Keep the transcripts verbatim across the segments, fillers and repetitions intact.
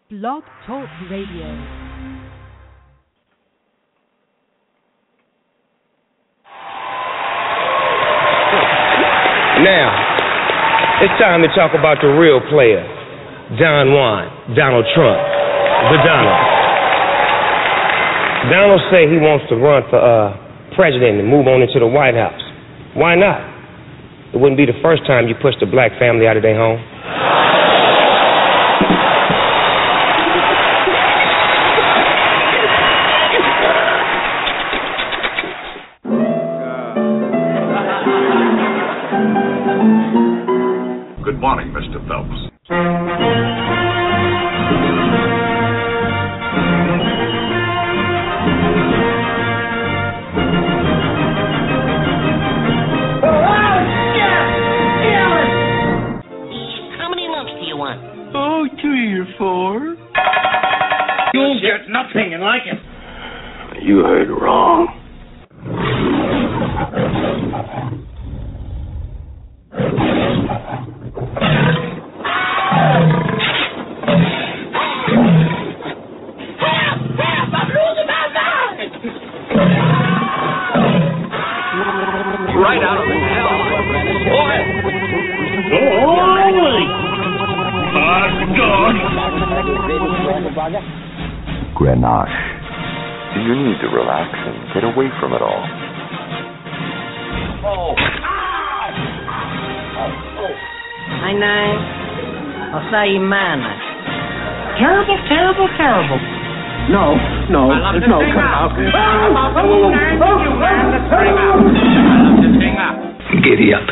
Blog Talk Radio. Now, it's time to talk about the real player, Don Juan, Donald Trump, the Donald. Donald say he wants to run for uh, president and move on into the White House. Why not? It wouldn't be the first time you pushed a black family out of their home. Good morning, Mister Phelps. How many lumps do you want? Oh, three or four. You'll get nothing like it. You heard wrong. Right out of the hell. Boy! Grenache. You need to relax and get away from it all. Oh. Hi, Nine. I'll say you man. Terrible, terrible, terrible. No, no, there's no cut out. Giddy up.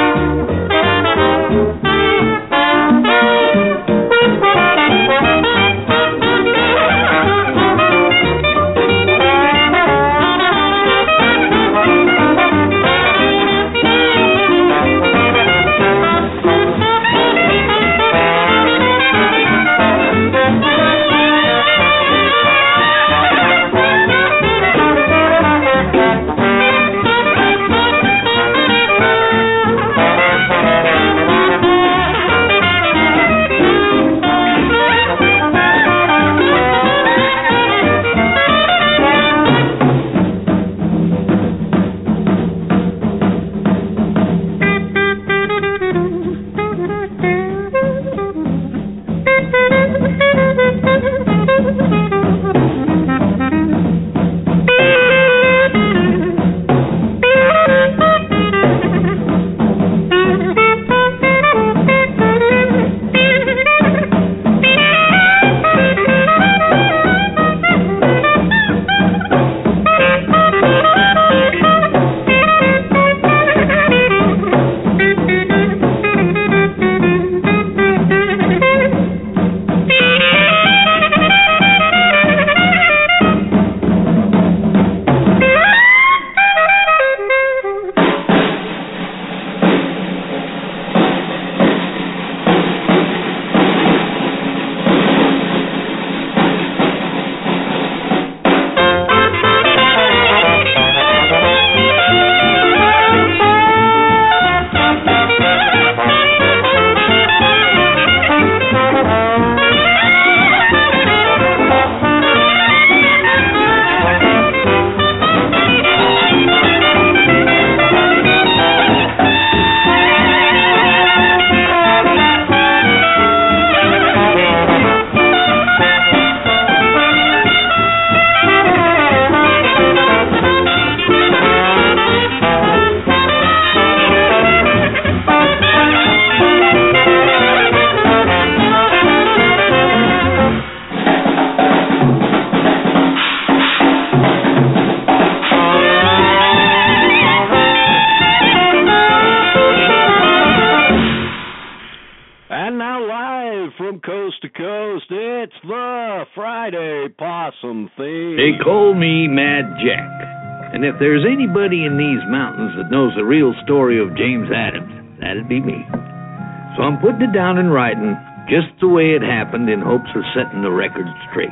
And if there's anybody in these mountains that knows the real story of James Adams, that'd be me. So I'm putting it down in writing just the way it happened in hopes of setting the record straight.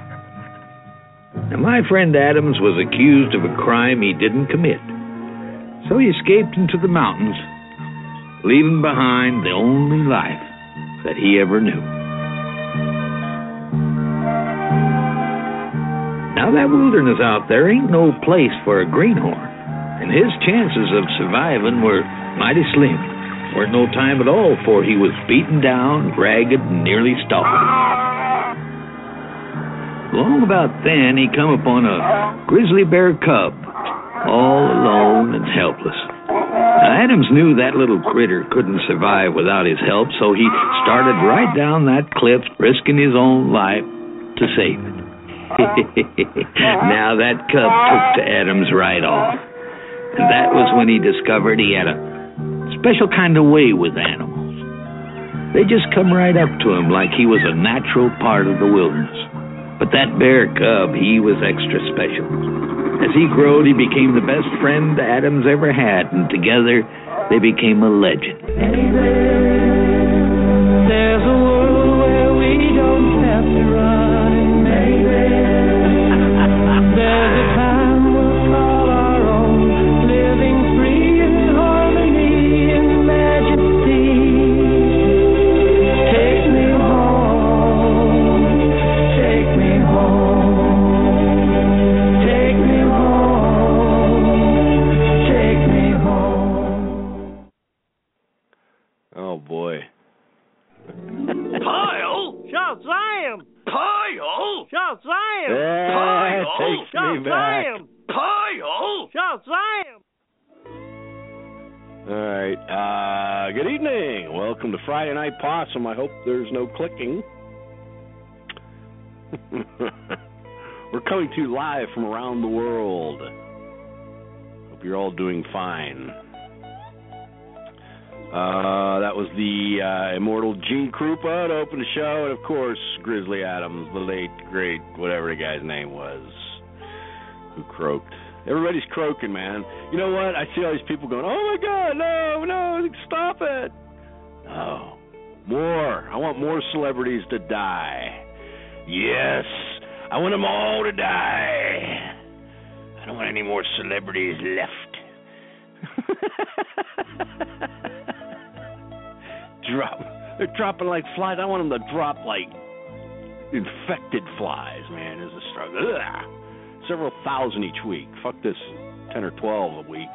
Now, my friend Adams was accused of a crime he didn't commit. So he escaped into the mountains, leaving behind the only life that he ever knew. Now, that wilderness out there ain't no place for a greenhorn, and his chances of surviving were mighty slim. Weren't no time at all, for he was beaten down, ragged, and nearly starved. Long about then, he come upon a grizzly bear cub, all alone and helpless. Now, Adams knew that little critter couldn't survive without his help, so he started right down that cliff, risking his own life to save it. Now, that cub took to Adams right off, and that was when he discovered he had a special kind of way with animals. They just come right up to him like he was a natural part of the wilderness. But that bear cub, he was extra special. As he growed, he became the best friend Adams ever had, and together they became a legend. There's a world where we don't have to run. There's a time we'll call our own, living free in harmony and majesty. Take me home, take me home, take me home, take me home. Oh boy. Kyle? Shout Zion! Kyle? Shout Zion! Yeah, Kyle? takes me Shout back. Zion! Kyle? Shout Zion! All right. Uh, good evening. Welcome to Friday Night Possum. I hope there's no clicking. We're coming to you live from around the world. Hope you're all doing fine. Uh, that was the uh, immortal Gene Krupa to open the show, and of course, Grizzly Adams, the late, great, whatever the guy's name was, who croaked. Everybody's croaking, man. You know what? I see all these people going, oh my God, no, no, stop it. No. More. I want more celebrities to die. Yes. I want them all to die. I don't want any more celebrities left. Drop. They're dropping like flies. I want them to drop like infected flies, man. Is a struggle. Ugh. Several thousand each week. Fuck this ten or twelve a week.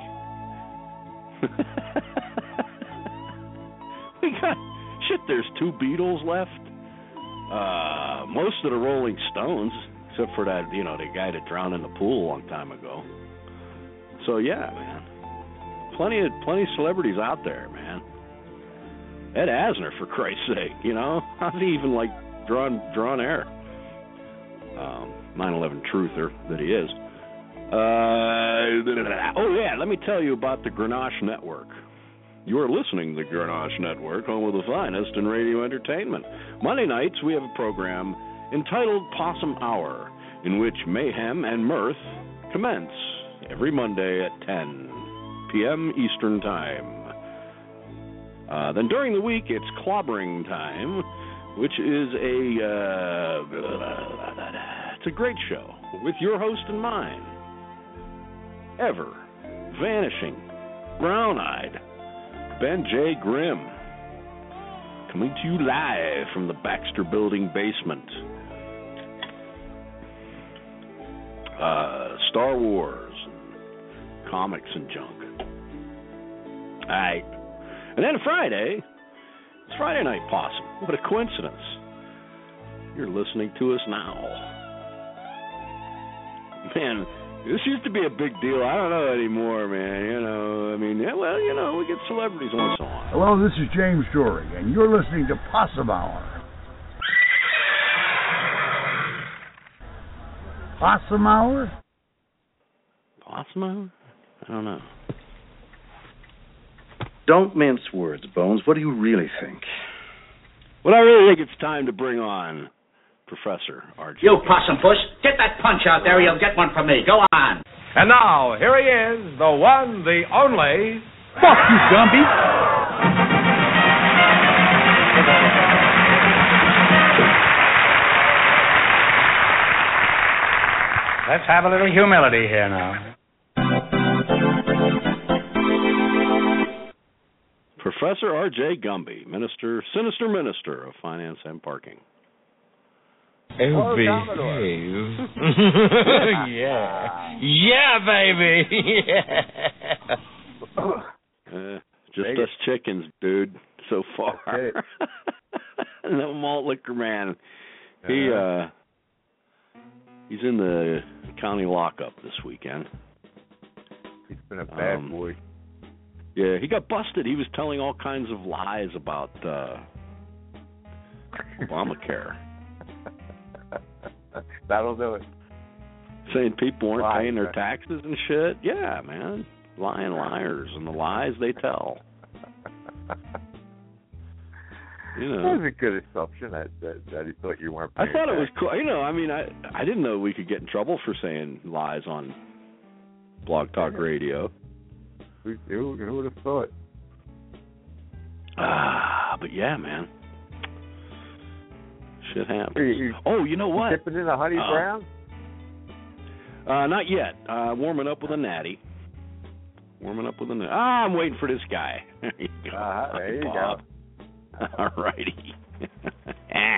We got shit. There's two Beatles left. Uh, most of the Rolling Stones, except for that, you know, the guy that drowned in the pool a long time ago. So yeah, man. Plenty of plenty of celebrities out there, man. Ed Asner, for Christ's sake, you know, how's he even like drawn drawn air? Um, nine eleven truther that he is. Uh, oh yeah, let me tell you about the Grenache Network. You are listening to the Grenache Network, home of the finest in radio entertainment. Monday nights we have a program entitled Possum Hour, in which mayhem and mirth commence every Monday at ten p.m. Eastern Time. Uh, then during the week, it's Clobbering Time, which is a uh, it's a great show with your host and mine, ever vanishing, brown-eyed Ben J. Grimm, coming to you live from the Baxter Building basement. Uh, Star Wars, and comics and junk. All right. And then Friday, it's Friday Night Possum. What a coincidence. You're listening to us now. Man, this used to be a big deal. I don't know anymore, man. You know, I mean, yeah, well, you know, we get celebrities once in a while. Hello, this is James Story, and you're listening to Possum Hour. Possum Hour? Possum Hour? I don't know. Don't mince words, Bones. What do you really think? Well, I really think it's time to bring on Professor R J. You possum puss, get that punch out there, you'll get one from me. Go on. And now, here he is, the one, the only... Fuck you, Gumby! Let's have a little humility here now. Professor R J. Gumby, Minister, Sinister Minister of Finance and Parking. Oh, behave. yeah. Yeah, baby. Yeah. Uh, just us chickens, dude, so far. No malt liquor man. He, uh, he's in the county lockup this weekend. He's been a bad um, boy. Yeah, he got busted. He was telling all kinds of lies about uh, Obamacare. That'll do it. Saying people weren't Lies, paying their right? taxes and shit. Yeah, man. Lying liars and the lies they tell. You know. That was a good assumption that, that, that he thought you weren't paying I thought it was taxes. cool. You know, I mean, I I didn't know we could get in trouble for saying lies on Blog Talk Radio. Who, who, who would have thought? Ah, but yeah, man. Shit happens. You, you, oh, you know what? You dipping in a honey uh, brown? Uh, not yet. Uh, warming up with a natty. Warming up with a natty. Ah, I'm waiting for this guy. There you go. Uh, there you Bob. go. All righty. ah.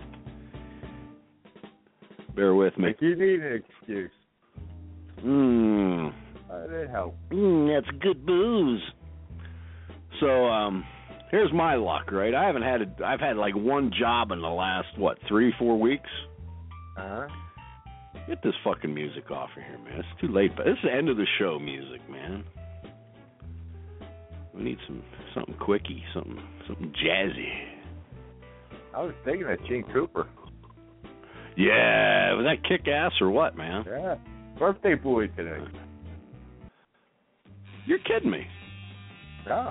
Bear with me. If you need an excuse. Mmm. Uh, that helps. Mmm, that's good booze. So, um, here's my luck, right? I haven't had a, I've had like one job in the last, what, three, four weeks? Uh-huh. Get this fucking music off of here, man. It's too late, but this is the end of the show music, man. We need some something quickie, something something jazzy. I was thinking of Gene Cooper. Yeah, was that kick ass or what, man? Yeah. Birthday boy today. You're kidding me. Yeah.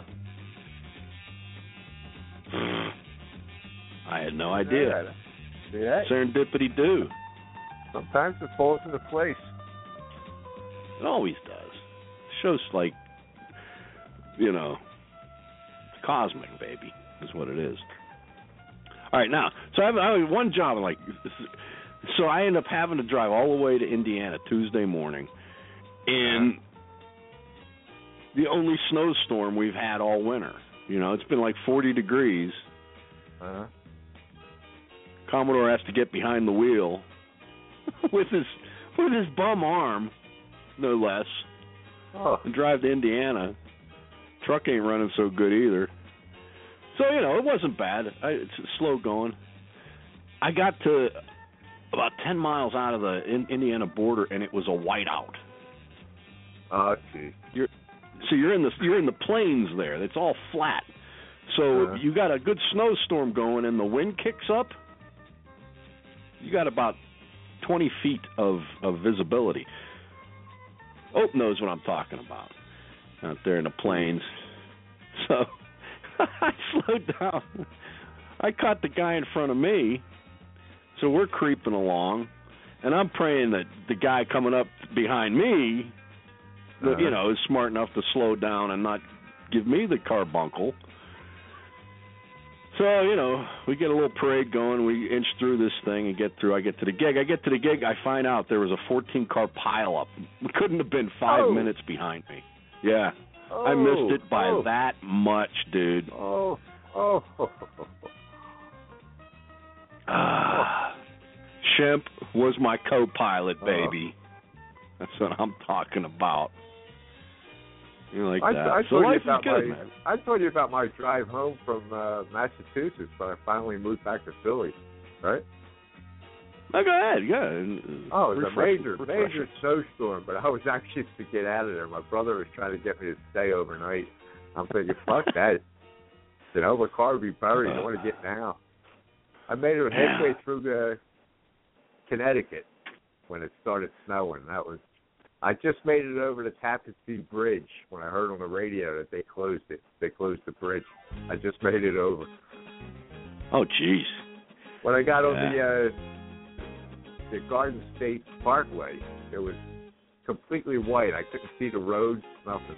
I had no idea. See that? Serendipity do. Sometimes it falls into place. It always does. Show's like, you know, it's cosmic, baby, is what it is. All right, now, so I have, I have one job, like, so I end up having to drive all the way to Indiana Tuesday morning in the only snowstorm we've had all winter. You know, it's been like forty degrees. Uh-huh. Commodore has to get behind the wheel with his with his bum arm, no less, oh. and drive to Indiana. Truck ain't running so good either. So, you know, it wasn't bad. I, it's slow going. I got to about ten miles out of the in, Indiana border, and it was a whiteout. Oh, gee. You're, so you're in the you're in the plains there. It's all flat. So uh-huh. you got a good snowstorm going, and the wind kicks up. You got about twenty feet of, of visibility. Ope knows what I'm talking about out there in the plains. So I slowed down. I caught the guy in front of me, so we're creeping along, and I'm praying that the guy coming up behind me, uh-huh. you know, is smart enough to slow down and not give me the carbuncle. So, you know, we get a little parade going. We inch through this thing and get through. I get to the gig. I get to the gig. I find out there was a fourteen-car pileup. We couldn't have been five oh. minutes behind me. Yeah. Oh. I missed it by oh. that much, dude. Oh. Oh. Ah. Shemp was my co-pilot, baby. Oh. That's what I'm talking about. You like I, that? I, so told life you about is good, my, man. I told you about my drive home from uh, Massachusetts when I finally moved back to Philly, right? Oh, go ahead, yeah. Oh, it was Refresh, a major, refresh. major snowstorm, but I was anxious to get out of there. My brother was trying to get me to stay overnight. I'm thinking, fuck that. You know, the car would be buried. I want to get now. I made it halfway through the Connecticut when it started snowing. That was. I just made it over the Tappan Zee Bridge when I heard on the radio that they closed it. They closed the bridge. I just made it over. Oh, jeez. When I got yeah. on the uh, the Garden State Parkway, it was completely white. I couldn't see the roads, nothing.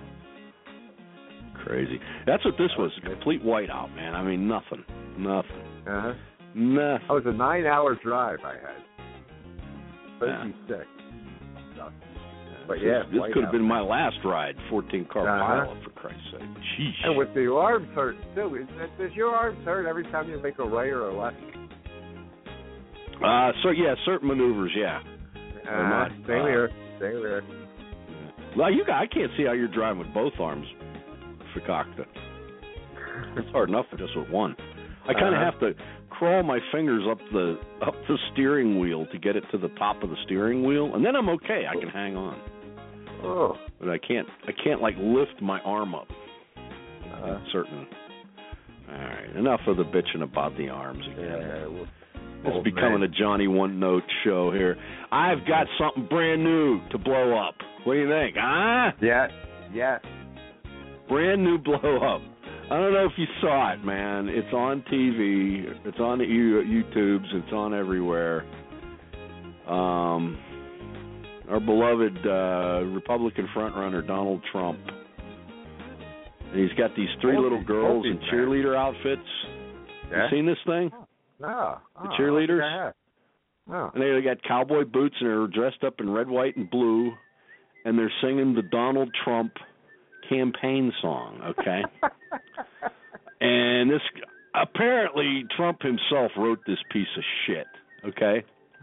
Crazy. That's what this was, a complete whiteout, man. I mean, nothing. Nothing. Uh-huh. Nothing. That was a nine-hour drive I had. Yeah. thirty-six. But yeah, this, this could have been my last ride, fourteen-car uh-huh. pileup, for Christ's sake. Jeez. And with the arms hurt, too, isn't it? Does your arms hurt every time you make a right or a left? Uh, so yeah, certain maneuvers, yeah. Uh, same uh, here. Same here. Well, you got, I can't see how you're driving with both arms, Fakakta. It's hard enough just with one. I kind of Uh-huh. have to crawl my fingers up the up the steering wheel to get it to the top of the steering wheel, and then I'm okay. I can hang on. Oh. But I can't. I can't like lift my arm up. Uh, certain. All right. Enough of the bitching about the arms again. Yeah, well, it's old becoming man. a Johnny One Note show here. I've got something brand new to blow up. What do you think, huh? Yeah. Yeah. Brand new blow up. I don't know if you saw it, man. It's on T V. It's on the YouTubes. It's on everywhere. Um, our beloved uh, Republican frontrunner Donald Trump. And he's got these three little girls in cheerleader outfits. Yeah? You seen this thing? No. The Oh, cheerleaders? I don't think I have. No. And they got cowboy boots and they're dressed up in red, white, and blue, and they're singing the Donald Trump campaign song, okay? And this, apparently Trump himself wrote this piece of shit, okay?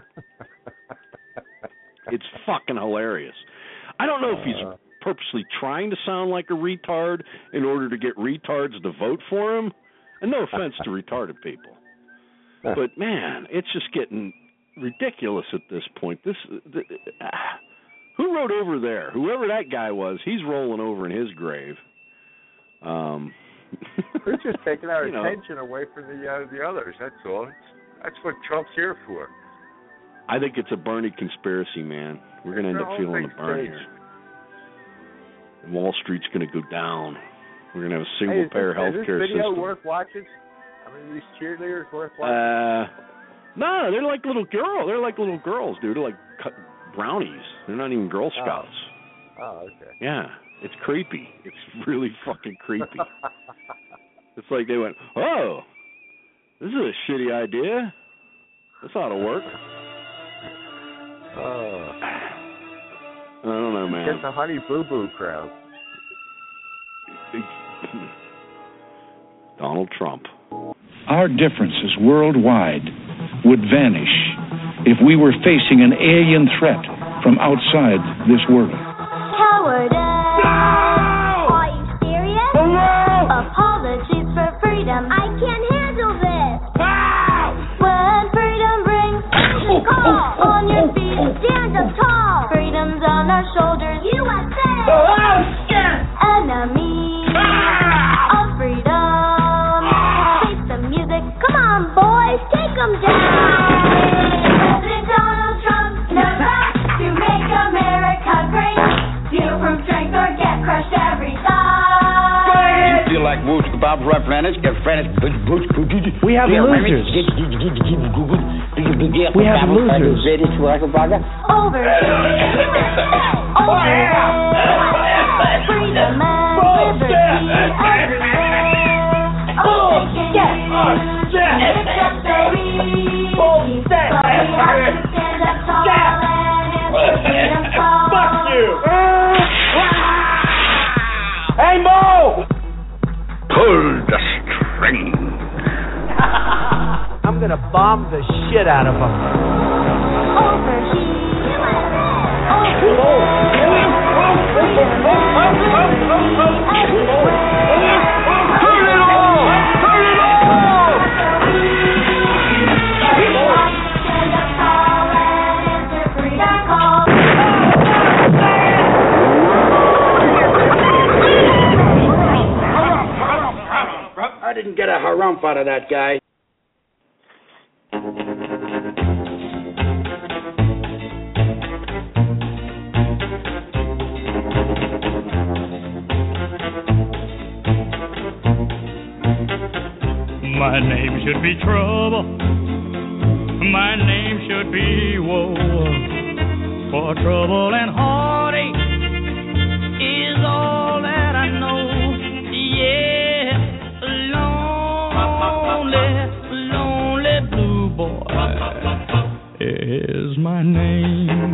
It's fucking hilarious. I don't know if he's purposely trying to sound like a retard in order to get retards to vote for him. And no offense to retarded people. But, man, it's just getting ridiculous at this point. This, the, uh, who wrote over there? Whoever that guy was, he's rolling over in his grave. Um, We're just taking our you know. attention away from the uh, the others. That's all. It's, that's what Trump's here for. I think it's a Bernie conspiracy, man. We're going to end The up whole feeling the thing's burn staged. here. And Wall Street's going to go down. We're going to have a single Hey, is payer this, health is care this video system. worth watching? I mean, these cheerleaders worth watching? Uh, no, they're like little girls. They're like little girls, dude. They're like cut brownies. They're not even Girl Scouts. Oh, okay. Yeah, it's creepy. It's really fucking creepy. It's like they went, oh, this is a shitty idea. This ought to work. Oh. I don't know, man. Get the Honey Boo Boo crowd. Donald Trump. Our differences worldwide would vanish if we were facing an alien threat from outside this world. Cowardice. No! Are you serious? No! Apologies for freedom. I can't handle this. Wow! When freedom brings the call, on your feet, stand up tall. Freedom's on our shoulders. U S A. Oh, shit! Enemy ah! of freedom. Ah! Face the music. Come on, boys, take 'em down. President Donald Trump, no back to make America great. Steal from strength or get crushed every time. You feel like Woods Bob Referendus, get friends. We have losers. We have losers. Over. Over. Freedom and liberty everywhere. Bullshit. Except baby. Bullshit. But we have to stand up tall and answer freedom's call. Fuck you. Hey, Mo! Pull the string. I'm gonna bomb the shit out of them. I didn't get a harumph out of that guy. My name should be trouble. My name should be woe. For trouble and heartache is all that I know. Yeah, lonely, lonely blue boy is my name.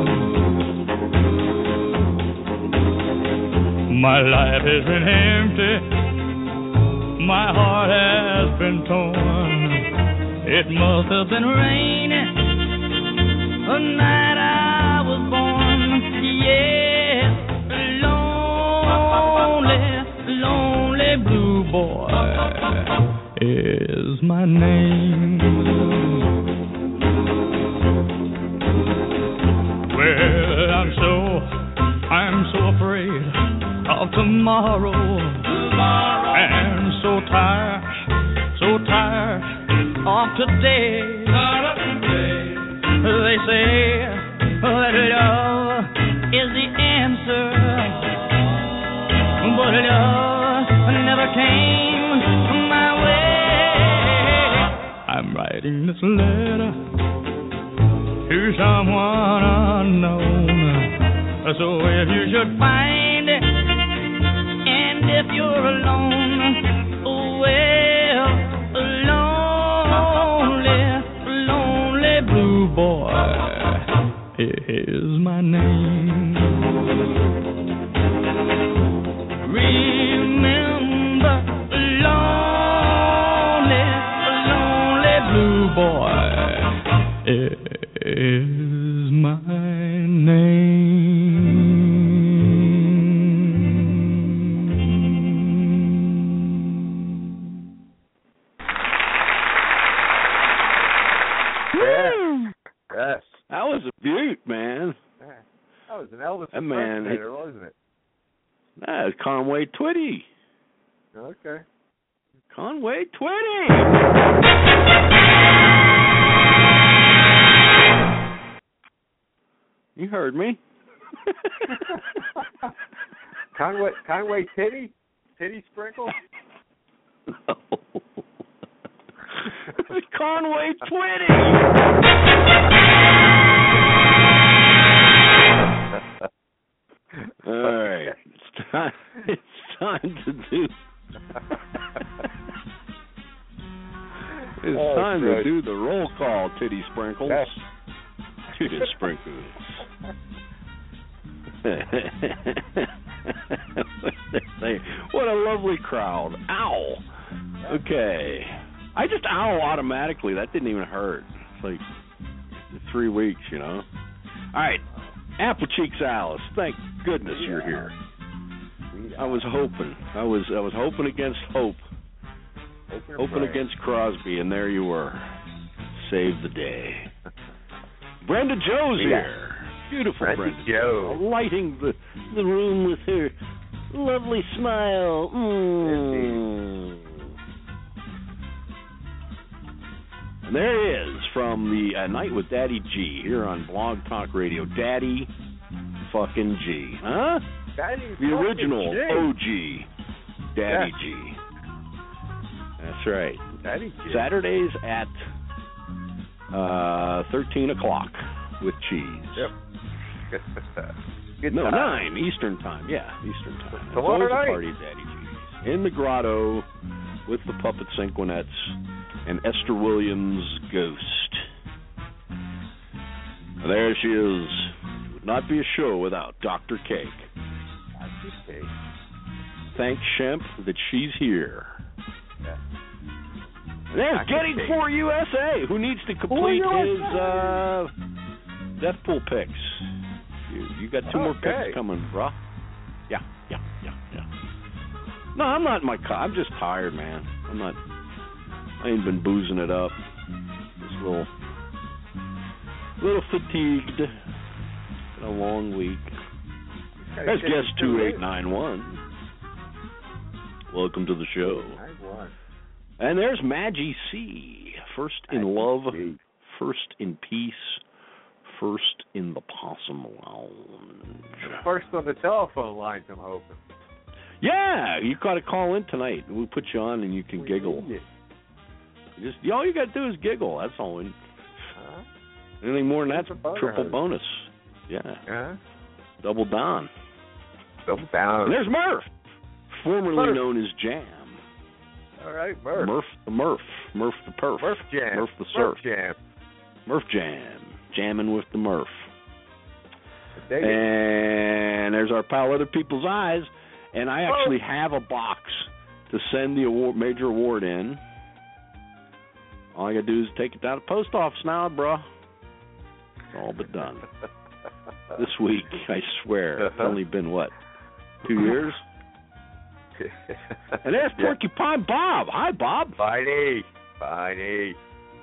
My life has been empty. My heart has been torn. It must have been raining the night I was born. Yeah, lonely, lonely blue boy is my name. Well, I'm so, I'm so afraid of tomorrow. Tomorrow. And so tired, so tired of today. Of today. They say that love is the answer, but love never came my way. I'm writing this letter to someone unknown. So if you should find it, and if you're alone, well, lonely, lonely blue boy is my name. Remember, lonely, lonely blue boy is my name. Yes. That was a beaut, man. That was an Elvis That man, impersonator, wasn't it? That is Conway Twitty. Okay. Conway Twitty. You heard me. Conway, Conway Titty? Titty Sprinkle? No. Conway Twitty. All right, it's time. It's time to do. It's oh, time great. to do the roll call, Titty Sprinkles. Yes. Titty Sprinkles. What a lovely crowd. Ow. Okay. I just ow automatically. That didn't even hurt. It's like three weeks, you know. All right. Apple Cheeks Alice, thank goodness yeah. you're here. I was hoping. I was I was hoping against hope. Open hoping against Crosby, and there you were. Save the day. Brenda Joe's yeah. here. Beautiful Brenda, Brenda Joe. Lighting the, the room with her lovely smile. Mm. And there he is from the uh, Night with Daddy G here on Blog Talk Radio. Daddy fucking G. Huh? Daddy the original G. O G. Daddy yes. G. That's right. Daddy G. Saturdays at uh, thirteen o'clock with cheese. Yep. Good no, time. nine Eastern time. Yeah, Eastern time. It's Tomorrow always night. a party at Daddy G's. In the grotto with the puppet Cinquenettes and Esther Williams' ghost. There she is. It would not be a show without Doctor Cake. Doctor Cake. Thank Shemp that she's here. Yeah. There's Getting For U S A, who needs to complete his uh, death pool picks. You, you got two okay. more picks coming, bruh. Yeah, yeah, yeah, yeah. No, I'm not in my car. I'm just tired, man. I'm not. I ain't been boozing it up. Just a little, little fatigued. Been a long week. That's guest two eight nine one. Welcome to the show. And there's Maggie C. First in Maggie love, C. First in peace, first in the Possum Lounge. First on the telephone lines, I'm hoping. Yeah, you got to call in tonight. We'll put you on and you can we giggle. Just all you got to do is giggle. That's all. We, huh? Anything more than that's triple bonus. Yeah. Uh-huh. Double down. Double down. And there's Murph, formerly Murph. known as Jam. All right, Murph. Murph the Murph. Murph the Perf. Murph Jam. Murph the Surf. Murph Jam. Murph Jam. Jamming with the Murph. There and there's our pal Other People's Eyes. And I actually have a box to send the award, major award in. All I got to do is take it down to the post office now, bro. It's all but done. This week, I swear, it's only been, what, two years? And there's yeah. Porcupine Bob. Hi, Bob. Finey. Finey.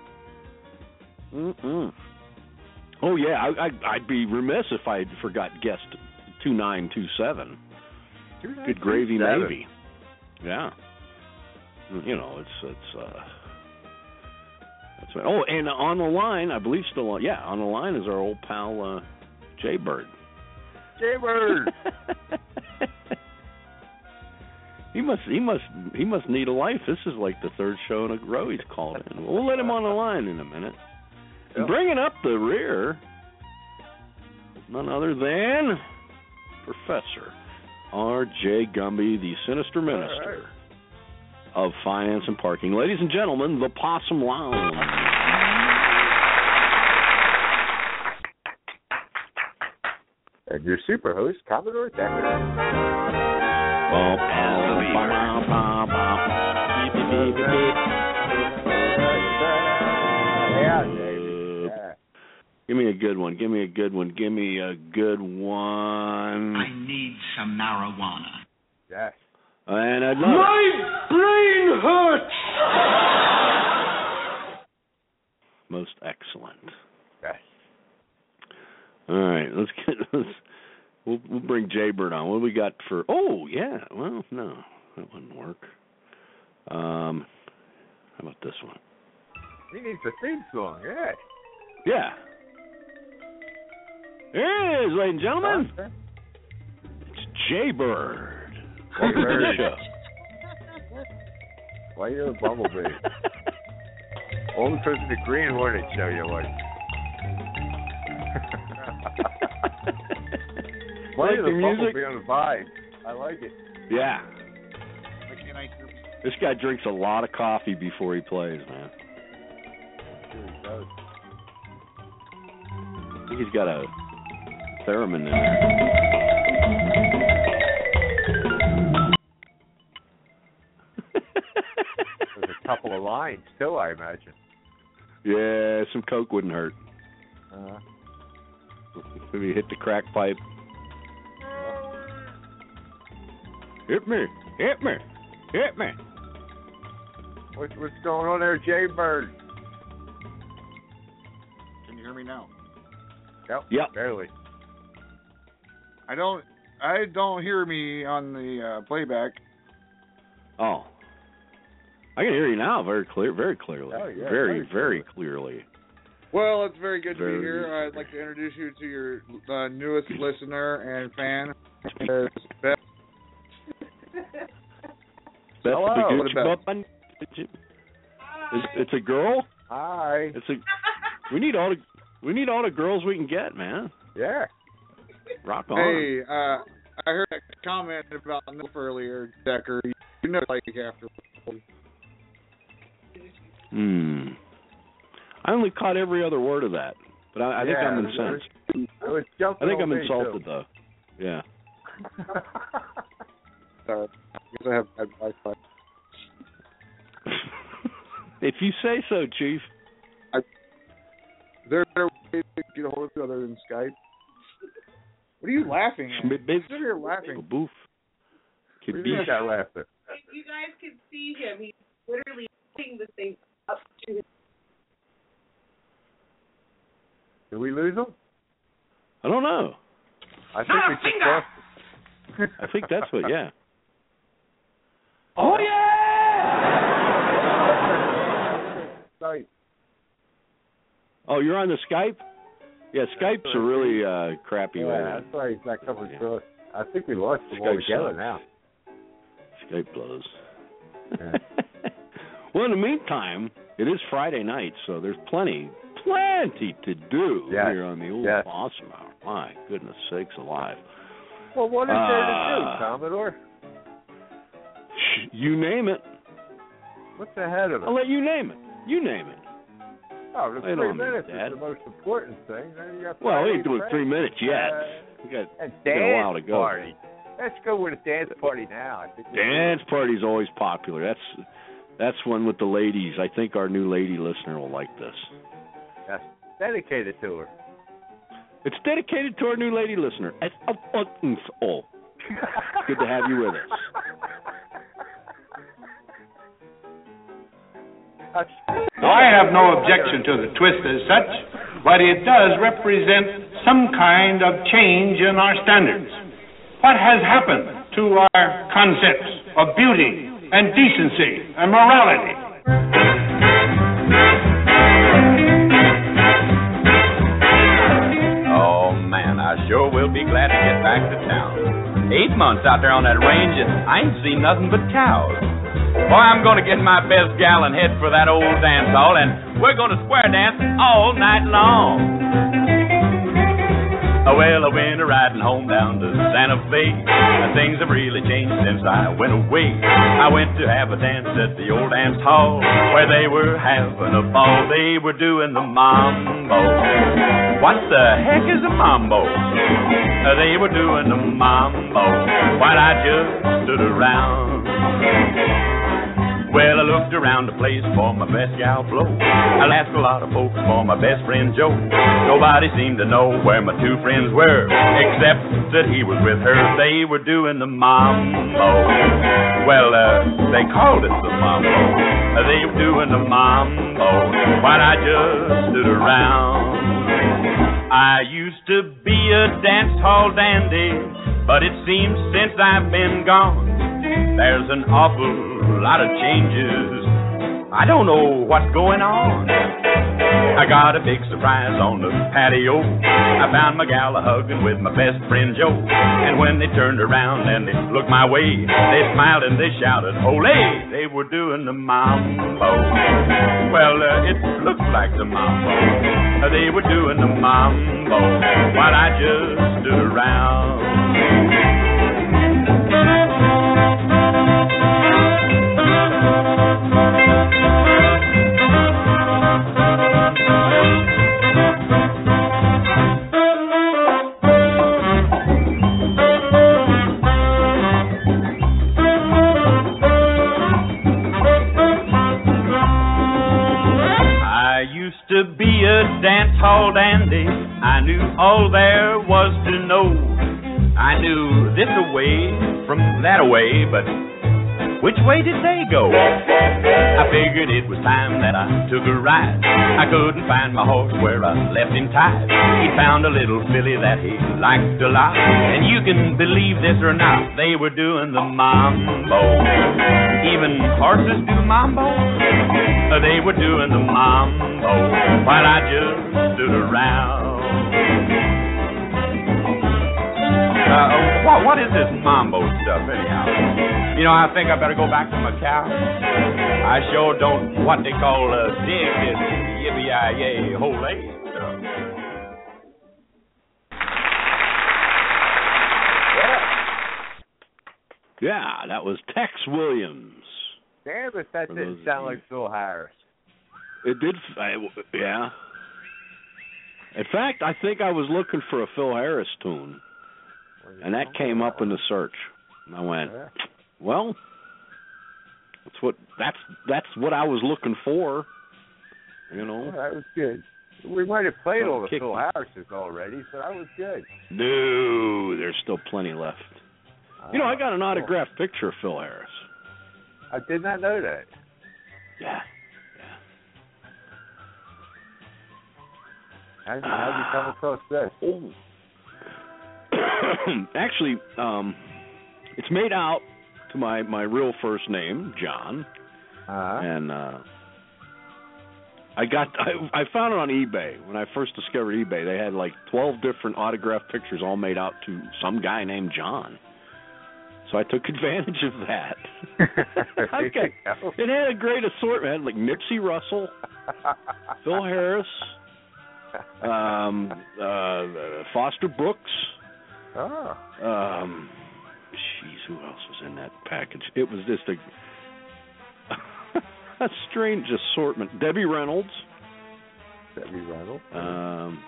Mm-mm. Oh, yeah, I, I, I'd be remiss if I forgot guest two nine two seven. Good gravy, maybe. Yeah. You know, it's, it's, uh... That's right. Oh, and on the line, I believe still on, yeah, on the line is our old pal, uh, Jaybird. Jaybird! He must, he must, he must need a life. This is like the third show in a row he's called in. We'll let him on the line in a minute. And bringing up the rear, none other than Professor R J Gumby, the Sinister Minister right. of Finance and Parking. Ladies and gentlemen, the Possum Lounge. And your super host, Commodore Decker. Give me a good one. Give me a good one. Give me a good one. I need some marijuana. Yes. And I'd love My brain hurts! Most excellent. Yes. All right, let's get let's we'll we'll bring Jaybird on. What do we got for? Oh yeah, well no, that wouldn't work. Um, how about this one? He needs a theme song. Yeah. Yeah. Here it is, ladies and gentlemen. Okay. It's Jaybird. Welcome to the show. Why you're a bumblebee? All because of the Green Hornet show you like. Why like the music? Be on the vibe. I like it. Yeah. This guy drinks a lot of coffee before he plays, man. Sure he does. I think he's got a theremin in there. There's a couple of lines, too, I imagine. Yeah, some coke wouldn't hurt. Uh-huh. Maybe hit the crack pipe. Hit me, hit me, hit me. What's, what's going on there, Jaybird? Can you hear me now? Yep. Yep. Barely. I don't. I don't hear me on the uh, playback. Oh. I can hear you now, very clear, very clearly. Oh yeah. Very, nice. very clearly. Well, it's very good very to be here. I'd like to introduce you to your uh, newest listener and fan, uh, Beth. Beth Hello. the Gooch it's, it's a girl. Hi. It's a. We need all the. We need all the girls we can get, man. Yeah. Rock on. Hey, uh, I heard a comment about Nelf earlier, Decker. You know, like after. Hmm. I only caught every other word of that, but I, I think yeah, I'm incensed. I, was, I, was I think I'm me insulted too. though. Yeah. Sorry, I guess I have bad Wi-Fi. If you say so, Chief. I, is there a better way to get a hold of you other than Skype? What are you laughing at? Schmidt, You're here laughing. Boof. What do you mean that laughter? If you guys could see him, he's literally putting the thing up to his. Did we lose him? I don't know. I think we just lost him. I think that's what, yeah. Oh, yeah! Skype. Oh, you're on the Skype? Yeah, Skype's a really uh, crappy yeah, way. that's why he's not coming through us. I think we lost them Skype all together sucks. now. Skype blows. Yeah. Well, in the meantime, it is Friday night, so there's plenty, plenty to do yes. here on the old yes. Awesome Hour. My goodness sakes alive. Well, what is uh, there to do, Commodore? You name it. What's ahead of it? I'll let you name it. You name it. Oh, the Lay three on me, minutes Dad. is the most important thing. Then you got well, we Friday ain't doing Friday. three minutes yet. Uh, we got, a we got a while to dance go. Party. Let's go with a dance party now. I think Dance party's always popular. That's That's one with the ladies. I think our new lady listener will like this. That's dedicated to her. It's dedicated to our new lady listener. It's a fucking soul. Good to have you with us. I have no objection to the twist as such, but it does represent some kind of change in our standards. What has happened to our concepts of beauty and decency and morality? Oh, man, I sure will be glad to get back to town. Eight months out there on that range, and I ain't seen nothing but cows. Boy, I'm going to get my best gal and head for that old dance hall, and we're going to square dance all night long. Oh, well, I went riding home down to Santa Fe. Things have really changed since I went away. I went to have a dance at the old dance hall where they were having a ball. They were doing the mambo. What the heck is a mambo? They were doing the mambo while I just stood around. Well, I looked around the place for my best gal Flo. I asked a lot of folks for my best friend Joe. Nobody seemed to know where my two friends were, except that he was with her. They were doing the mambo. Well, uh, they called it the mambo. They were doing the mambo while I just stood around. I used to be a dance hall dandy, but it seems since I've been gone, there's an awful lot of changes. I don't know what's going on. I got a big surprise on the patio. I found my gal a-hugging with my best friend Joe. And when they turned around and they looked my way, they smiled and they shouted, "Ole!" They were doing the mambo. Well, uh, it looked like the mambo. Uh, they were doing the mambo while I just stood around. To be a dance hall dandy, I knew all there was to know. I knew this away from that away, but which way did they go? I figured it was time that I took a ride. I couldn't find my horse where I left him tied. He found a little filly that he liked a lot, and you can believe this or not, they were doing the mambo. Even horses do mambo. They were doing the mambo while I just stood around. Uh, what, what is this mambo stuff, anyhow? You know, I think I better go back to my cow. I sure don't what they call uh, dig this yippee-yi-yay hole-ay stuff. Yeah, that was Tex Williams. Damn if that didn't sound like Phil Harris. It did, I, yeah. In fact, I think I was looking for a Phil Harris tune, and that came up in the search. And I went, well, that's what that's that's what I was looking for. You know, well, that was good. We might have played all the Kick Phil me. Harrises already, so that was good. No, there's still plenty left. You know, I got an autographed picture of Phil Harris. I did not know that. Yeah. How did you come across this? Oh. Actually, um, it's made out to my, my real first name, John. Uh-huh. And uh, I got I, I found it on eBay. When I first discovered eBay, they had like twelve different autographed pictures all made out to some guy named John. So I took advantage of that. Okay. It had a great assortment. It had like Nipsey Russell, Phil Harris, um, uh, Foster Brooks. Oh. Um, jeez, who else was in that package? It was just a, a strange assortment. Debbie Reynolds. Debbie Reynolds. Um,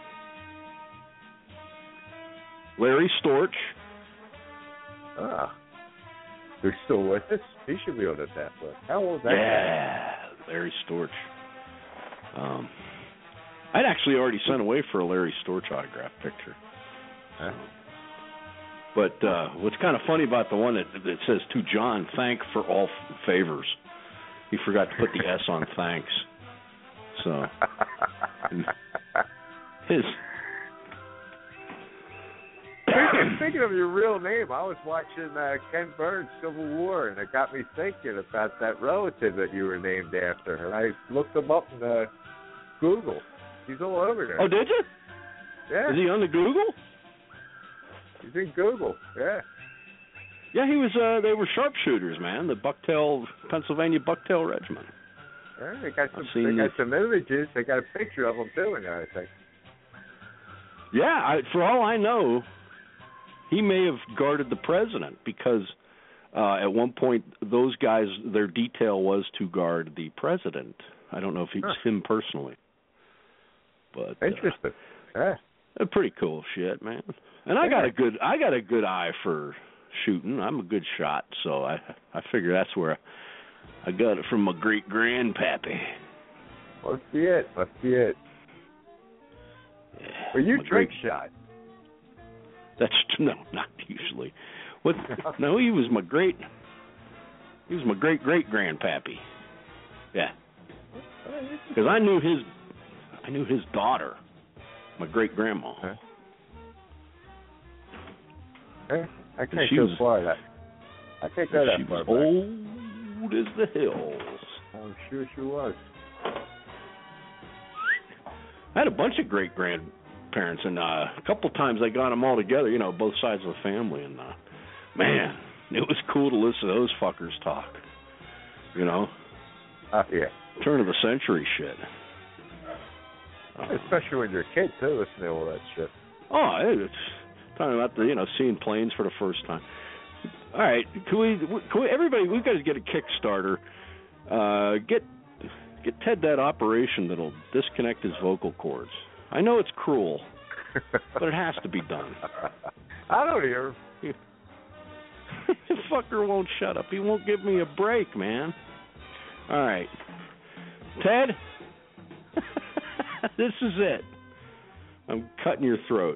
Larry Storch. Ah. They're still with us? He should be on the death list. How old is that Yeah, Larry Storch. Um, I'd actually already sent away for a Larry Storch autograph picture. Huh? But uh, what's kind of funny about the one that, that says, to John, thank for all f- favors. He forgot to put the S on thanks. So, his... Speaking, speaking of your real name, I was watching uh, Ken Burns' Civil War, and it got me thinking about that relative that you were named after. And I looked him up in uh, Google. He's all over there. Oh, did you? Yeah. Is he on the Google? He's in Google, yeah. Yeah, he was. Uh, they were sharpshooters, man. The Bucktail, Pennsylvania Bucktail Regiment. Yeah, they got some. seen They got the- some images. They got a picture of him too in there, I think. Yeah, I, for all I know, he may have guarded the president because uh, at one point those guys, their detail was to guard the president. I don't know if it's Huh. him personally, but uh, Interesting. Yeah. uh, pretty cool shit, man. And I got Yeah. a good, I got a good eye for shooting. I'm a good shot, so I, I figure that's where I got it from my great grandpappy. Must be it. Must be it. Yeah, Well, you my trick great- shot. That's no, not usually. What? No, he was my great. He was my great great grandpappy. Yeah, because I knew his, I knew his daughter, my great grandma. Huh? Yeah, I can't she go was- far that. I can't go that She far was back. old as the hills. I'm sure she was. I had a bunch of great grandparents, and uh, a couple times I got them all together. You know, both sides of the family, and uh, man, it was cool to listen to those fuckers talk. You know, Oh, yeah. turn of the century shit. Uh, Especially when you're a kid, too, listening to all that shit. Oh, it's talking about the you know seeing planes for the first time. All right, can we? Can we everybody, we've got to get a Kickstarter. Uh, get get Ted that operation that'll disconnect his vocal cords. I know it's cruel, but it has to be done. I don't hear. The fucker won't shut up. He won't give me a break, man. All right, Ted. This is it. I'm cutting your throat.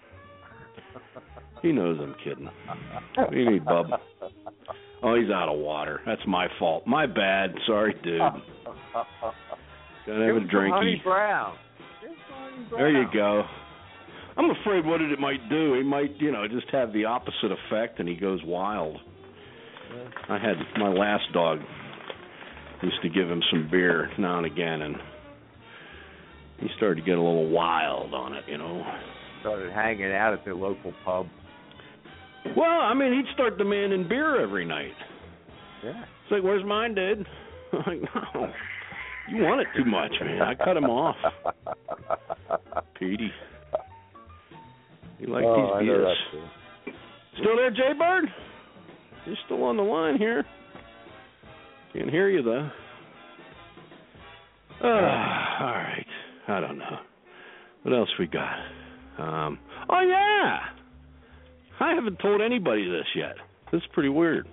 He knows I'm kidding. What do you need, bub? Oh, he's out of water. That's my fault. My bad. Sorry, dude. Gotta have a Give him some Honey drinky. Brown. Give him some Honey Brown. There you go. I'm afraid what it might do. It might, you know, just have the opposite effect, and he goes wild. I had my last dog. Used to give him some beer now and again, and he started to get a little wild on it, you know. Started hanging out at the local pub. Well, I mean, he'd start demanding beer every night. Yeah. It's like, where's mine, dude? I'm like, no. You want it too much, man. I cut him off. Petey. You like oh, these I know beers. that too. Still there, Jay Bird? You're still on the line here. Can't hear you, though. Uh, all right. I don't know. What else we got? Um, oh, yeah. I haven't told anybody this yet. This is pretty weird.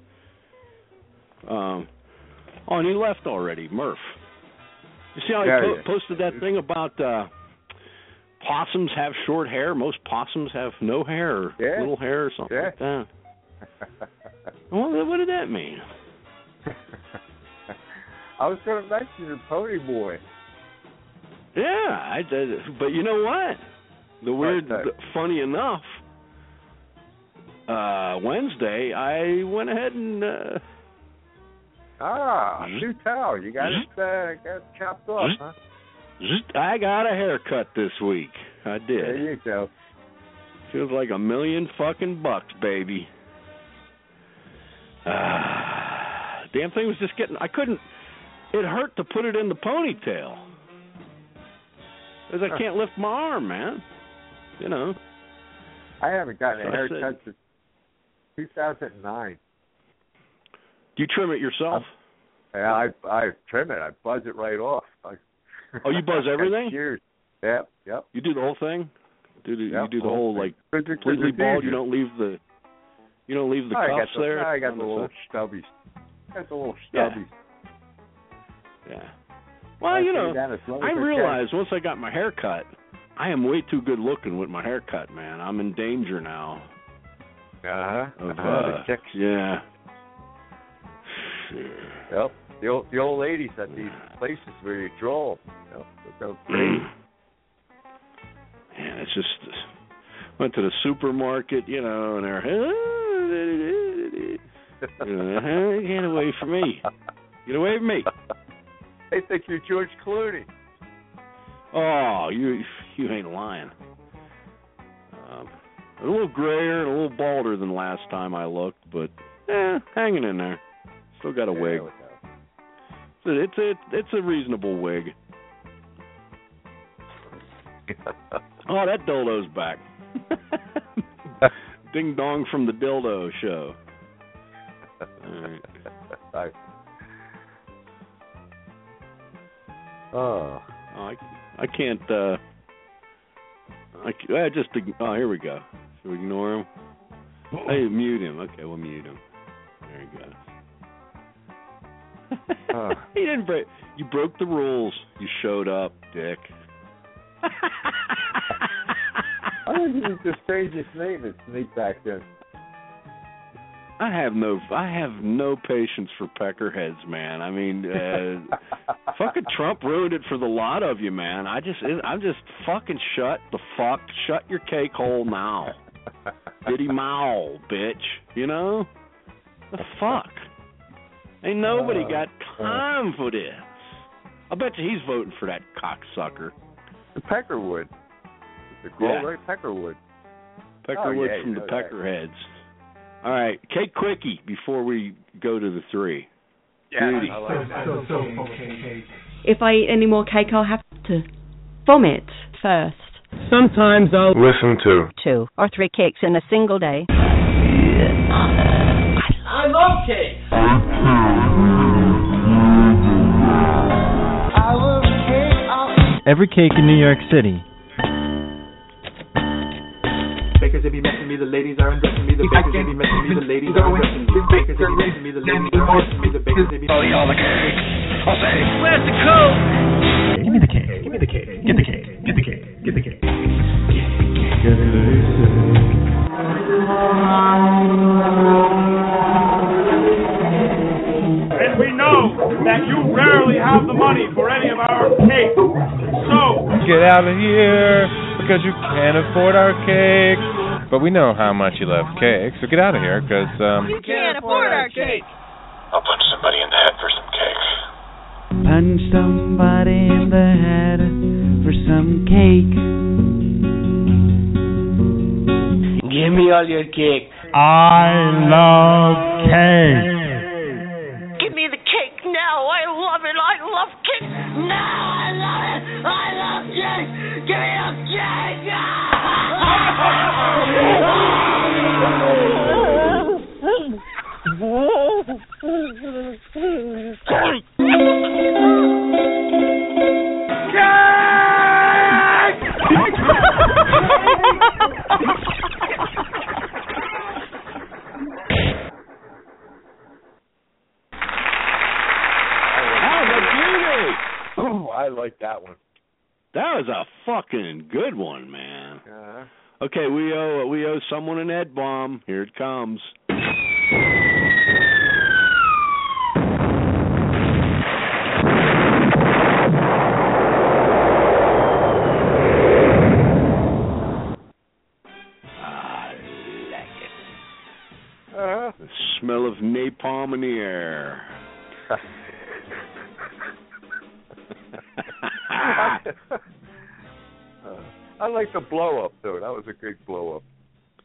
Um, oh, and he left already, Murph. You see how Yeah, he po- yeah. posted that thing about uh, possums have short hair? Most possums have no hair, or Yeah. little hair, or something Yeah. like that. Well, what did that mean? I was going to mention your Pony Boy. Yeah, I did. But you know what? The weird, Right, right. funny enough, uh, Wednesday, I went ahead and uh, Ah, new towel. You got it, uh, got it chopped off, huh? I got a haircut this week. I did. There you go. Feels like a million fucking bucks, baby. Uh, damn thing was just getting. I couldn't. It hurt to put it in the ponytail. Because I can't lift my arm, man. You know. I haven't gotten a So I haircut since two thousand nine. Do you trim it yourself? Yeah, I I trim it. I buzz it right off. I, Oh, you buzz everything? Years. Yep, yep. You do the whole thing? Do the, Yep, you do the whole whole thing. like Because it's- completely it's bald? You easier. don't leave the. You don't leave the I cuffs got the, there? I got on the the little side? stubbies. Got the little Yeah. stubbies. Yeah. Well, I you see know, that as well as I I can. realized once I got my hair cut, I am way too good looking with my hair cut, man. I'm in danger now. Uh-huh. Of, uh-huh. uh, The chicks. yeah. Yep. The old, the old ladies at these places where you troll. Yep. They go crazy. Man, it's just went to the supermarket, you know, and they're you know, get away from me. Get away from me. They think you're George Clooney. Oh, you you ain't lying. Um, a little grayer and a little balder than last time I looked, but eh, hanging in there. Still got a wig. So it's a it's a reasonable wig. Oh, that dildo's back. Ding dong from the dildo show. All right. Oh. Oh, I, I can't. Uh, I, I just. Oh, here we go. Should we ignore him? Hey, mute him. Okay, we'll mute him. There he goes. Oh. He didn't break. You broke the rules. You showed up, dick. I think it was the strangest name at Sneak back then. I have no, I have no patience for peckerheads, man. I mean, uh, fucking Trump ruined it for the lot of you, man. I just, I'm just fucking shut the fuck, shut your cake hole now, Diddy Mao, bitch. You know, the fuck. Ain't nobody got time for this. I bet you he's voting for that cocksucker. The Peckerwood. The girl, Yeah. right? Peckerwood. Peckerwood Oh, yeah, from you the know that. Peckerheads. All right, Cake Quickie before we go to the three. Yeah, Beauty. I like that. If I eat any more cake, I'll have to vomit first. Sometimes I'll Listen to. two or three cakes in a single day. I love cake. Every cake in New York City. Bakers, they be messing me, the ladies are undressing me, the bakers, they be messing me, the ladies are undressing me, the bakers, they be messing me, the ladies are undressing me, the bakers, they be Oh, y'all the cake. I'll say. Where's the code? Give me the cake. Give me the cake. Get the cake. Get the cake. Get the cake. And we know that you rarely have the money for any of our cake. So, Get out of here because you can't afford our cake. But we know how much you love cake, so get out of here because um. you can't afford our cake. I'll punch somebody in the head for some cake. Punch somebody in the head for some cake. Give me all your cake. I love cake. Give me the cake now. I love it. I love cake. Now I love it. I love cake. Give me a cake. Oh, I like that one. That was a fucking good one, man. Uh-huh. Okay, we owe we owe someone an Ed bomb. Here it comes. I like it. Uh-huh. The smell of napalm in the air. uh, I like the blow up though. That was a good blow up.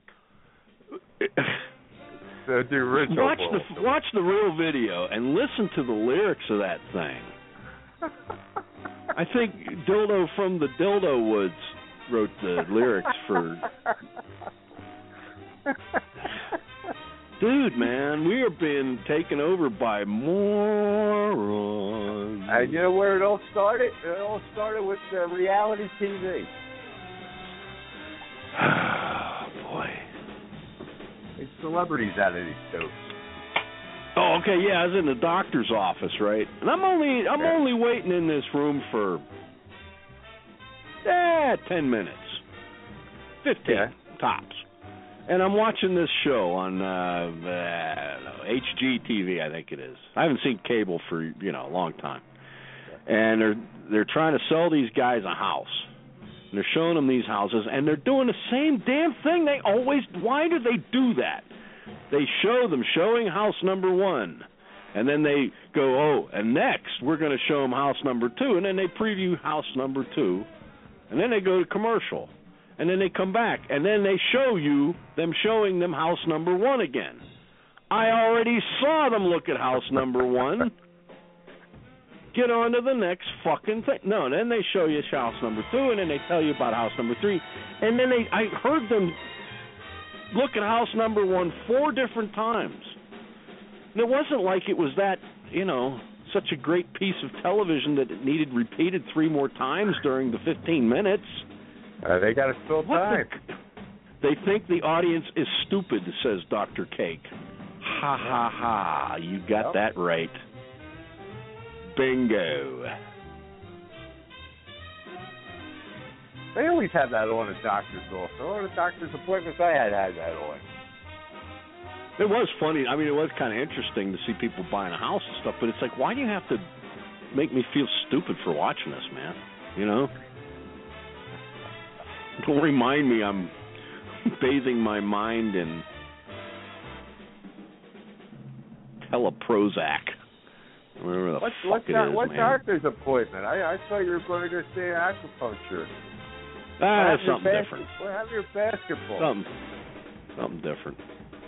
The, the original. Watch blow the up. watch the real video and listen to the lyrics of that thing. I think Dildo from the Dildo Woods wrote the lyrics for. Dude, man, we are being taken over by morons. And you know where it all started? It all started with uh, reality T V. Oh, boy. They making celebrities out of these dopes. Oh, okay, yeah, I was in the doctor's office, right? And I'm only I'm Yeah. only waiting in this room for eh, ten minutes. Fifteen Yeah. tops. And I'm watching this show on uh, I don't know, H G T V, I think it is. I haven't seen cable for, you know, a long time. And they're they're trying to sell these guys a house. And they're showing them these houses, and they're doing the same damn thing. They always, why do they do that? They show them showing house number one, and then they go, oh, and next we're going to show them house number two, and then they preview house number two, and then they go to commercial, and then they come back, and then they show you them showing them house number one again. I already saw them look at house number one. Get on to the next fucking thing. No, and then they show you house number two, and then they tell you about house number three, and then they, I heard them look at house number one four different times. And it wasn't like it was that, you know, such a great piece of television that it needed repeated three more times during the fifteen minutes. Uh, they got to fill time. The, they think the audience is stupid, says Doctor Cake. Ha, ha, ha. You got Yep. that right. Bingo. They always have that on at doctor's office. All the doctor's appointments I had had that on. It was funny. I mean, it was kind of interesting to see people buying a house and stuff, but it's like, why do you have to make me feel stupid for watching this, man? You know? Don't remind me I'm bathing my mind in Teleprozac. Whatever the What's, fuck what's, it that, is, what's man. doctor's appointment? I, I thought you were going to go see an acupuncture. Ah, Have that's your something bas- different. Well, have your basketball. Something, something different.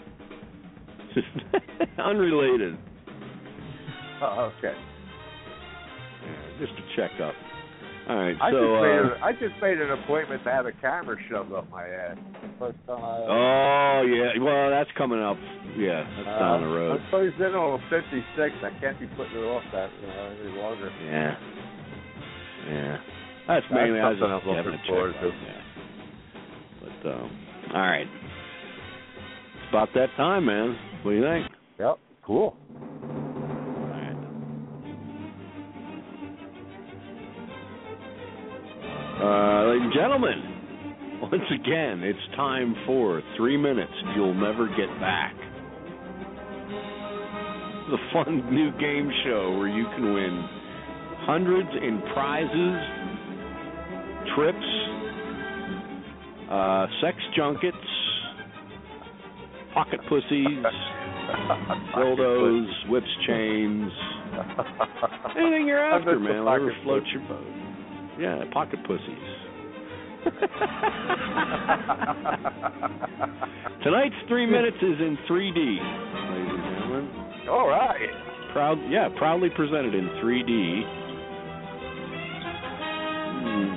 Unrelated. Oh, okay. Yeah, just a checkup. All right, I, so... just made Uh, a, I just made an appointment to have a camera shoved up my ass. First time I... oh, yeah. Well, that's coming up. Yeah, that's Uh, down the road. I'm supposed to on fifty-six. I can't be putting it off that you know, any longer. Yeah. Yeah. That's That's mainly I was something just I'm having looking a forward check-up, to. yeah. But, um, all right. It's about that time, man. What do you think? Yep. Cool. All right. Uh, ladies and gentlemen, once again, it's time for Three Minutes You'll Never Get Back. The fun new game show where you can win hundreds in prizes, trips, uh, sex junkets, pocket pussies, dildos, whips, chains, anything you're I after, miss the man. Whatever pocket floats your boat. Yeah, pocket pussies. Tonight's Three Minutes is in three D, ladies and gentlemen. All right. Proud, yeah, proudly presented in three D. Hmm.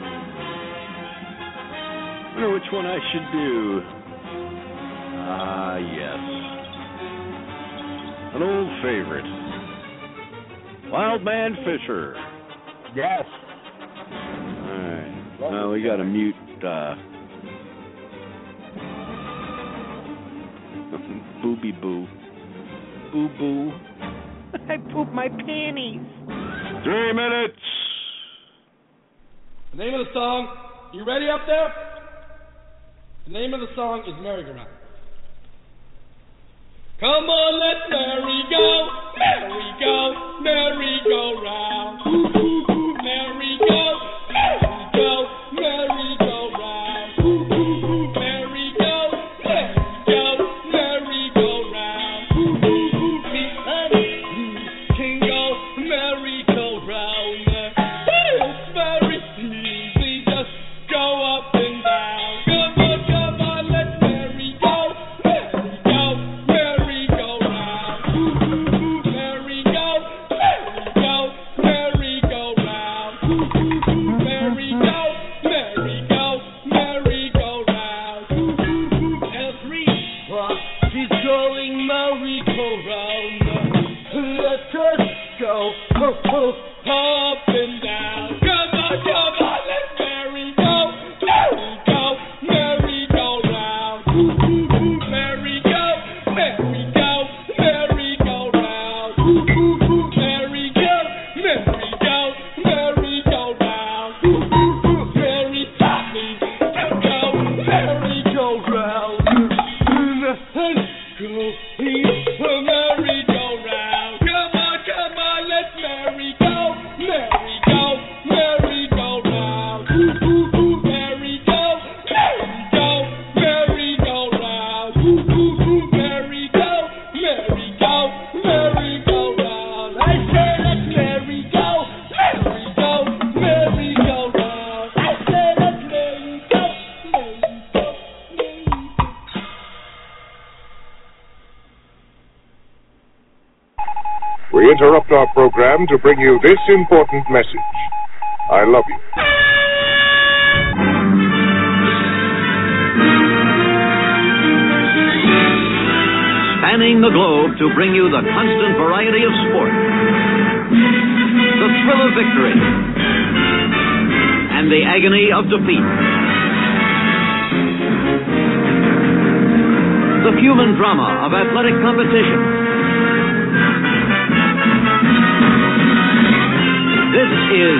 Wonder which one I should do. Ah, yes. An old favorite. Wild Man Fisher. Yes. All right. Well, we got to mute. Uh, Booby boo. Boo boo. I pooped my panties. Three minutes. The name of the song, you ready up there? The name of the song is Merry-Go-Round. Come on, let's merry-go, merry-go, merry-go-round. Ooh, ooh, ooh, merry-go, merry-go, merry-go-round. Ooh, ooh, ooh, merry-go, merry-go, merry-go-round. Ooh, ooh, ooh, me and you can go merry-go-round. It's very easy, just go up and down. Come on, come on, let's merry-go, merry-go, merry-go-round. Ooh, ooh, ooh, merry-go, merry-go, merry-go-round. interrupt our program to bring you this important message. I love you. Spanning the globe to bring you the constant variety of sport, the thrill of victory, and the agony of defeat. The human drama of athletic competition. This is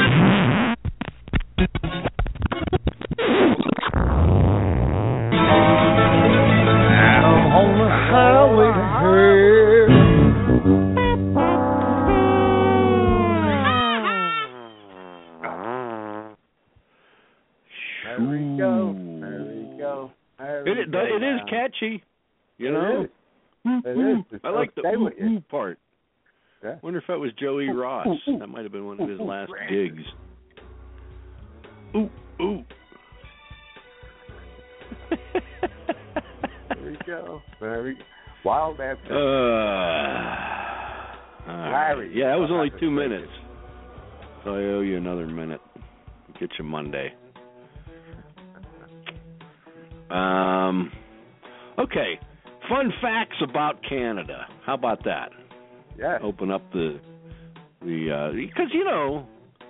on the highway to hell. There we go. There we go. There It, we it, go it is now. catchy, you It know. is. It is. It's I like the okay ooh, with you. ooh part. Yeah. Wonder if that was Joey Ooh, Ross. ooh, ooh. That might have been one of his Ooh, ooh, last Brandon. gigs. Ooh, ooh. There we go. There we go. Wild man. Uh, all right. Larry. Yeah, that was I'm only not two mistaken. minutes. So I owe you another minute. Get you Monday. Um. Okay. Fun facts about Canada. How about that? Yeah. Open up the the because uh, you know,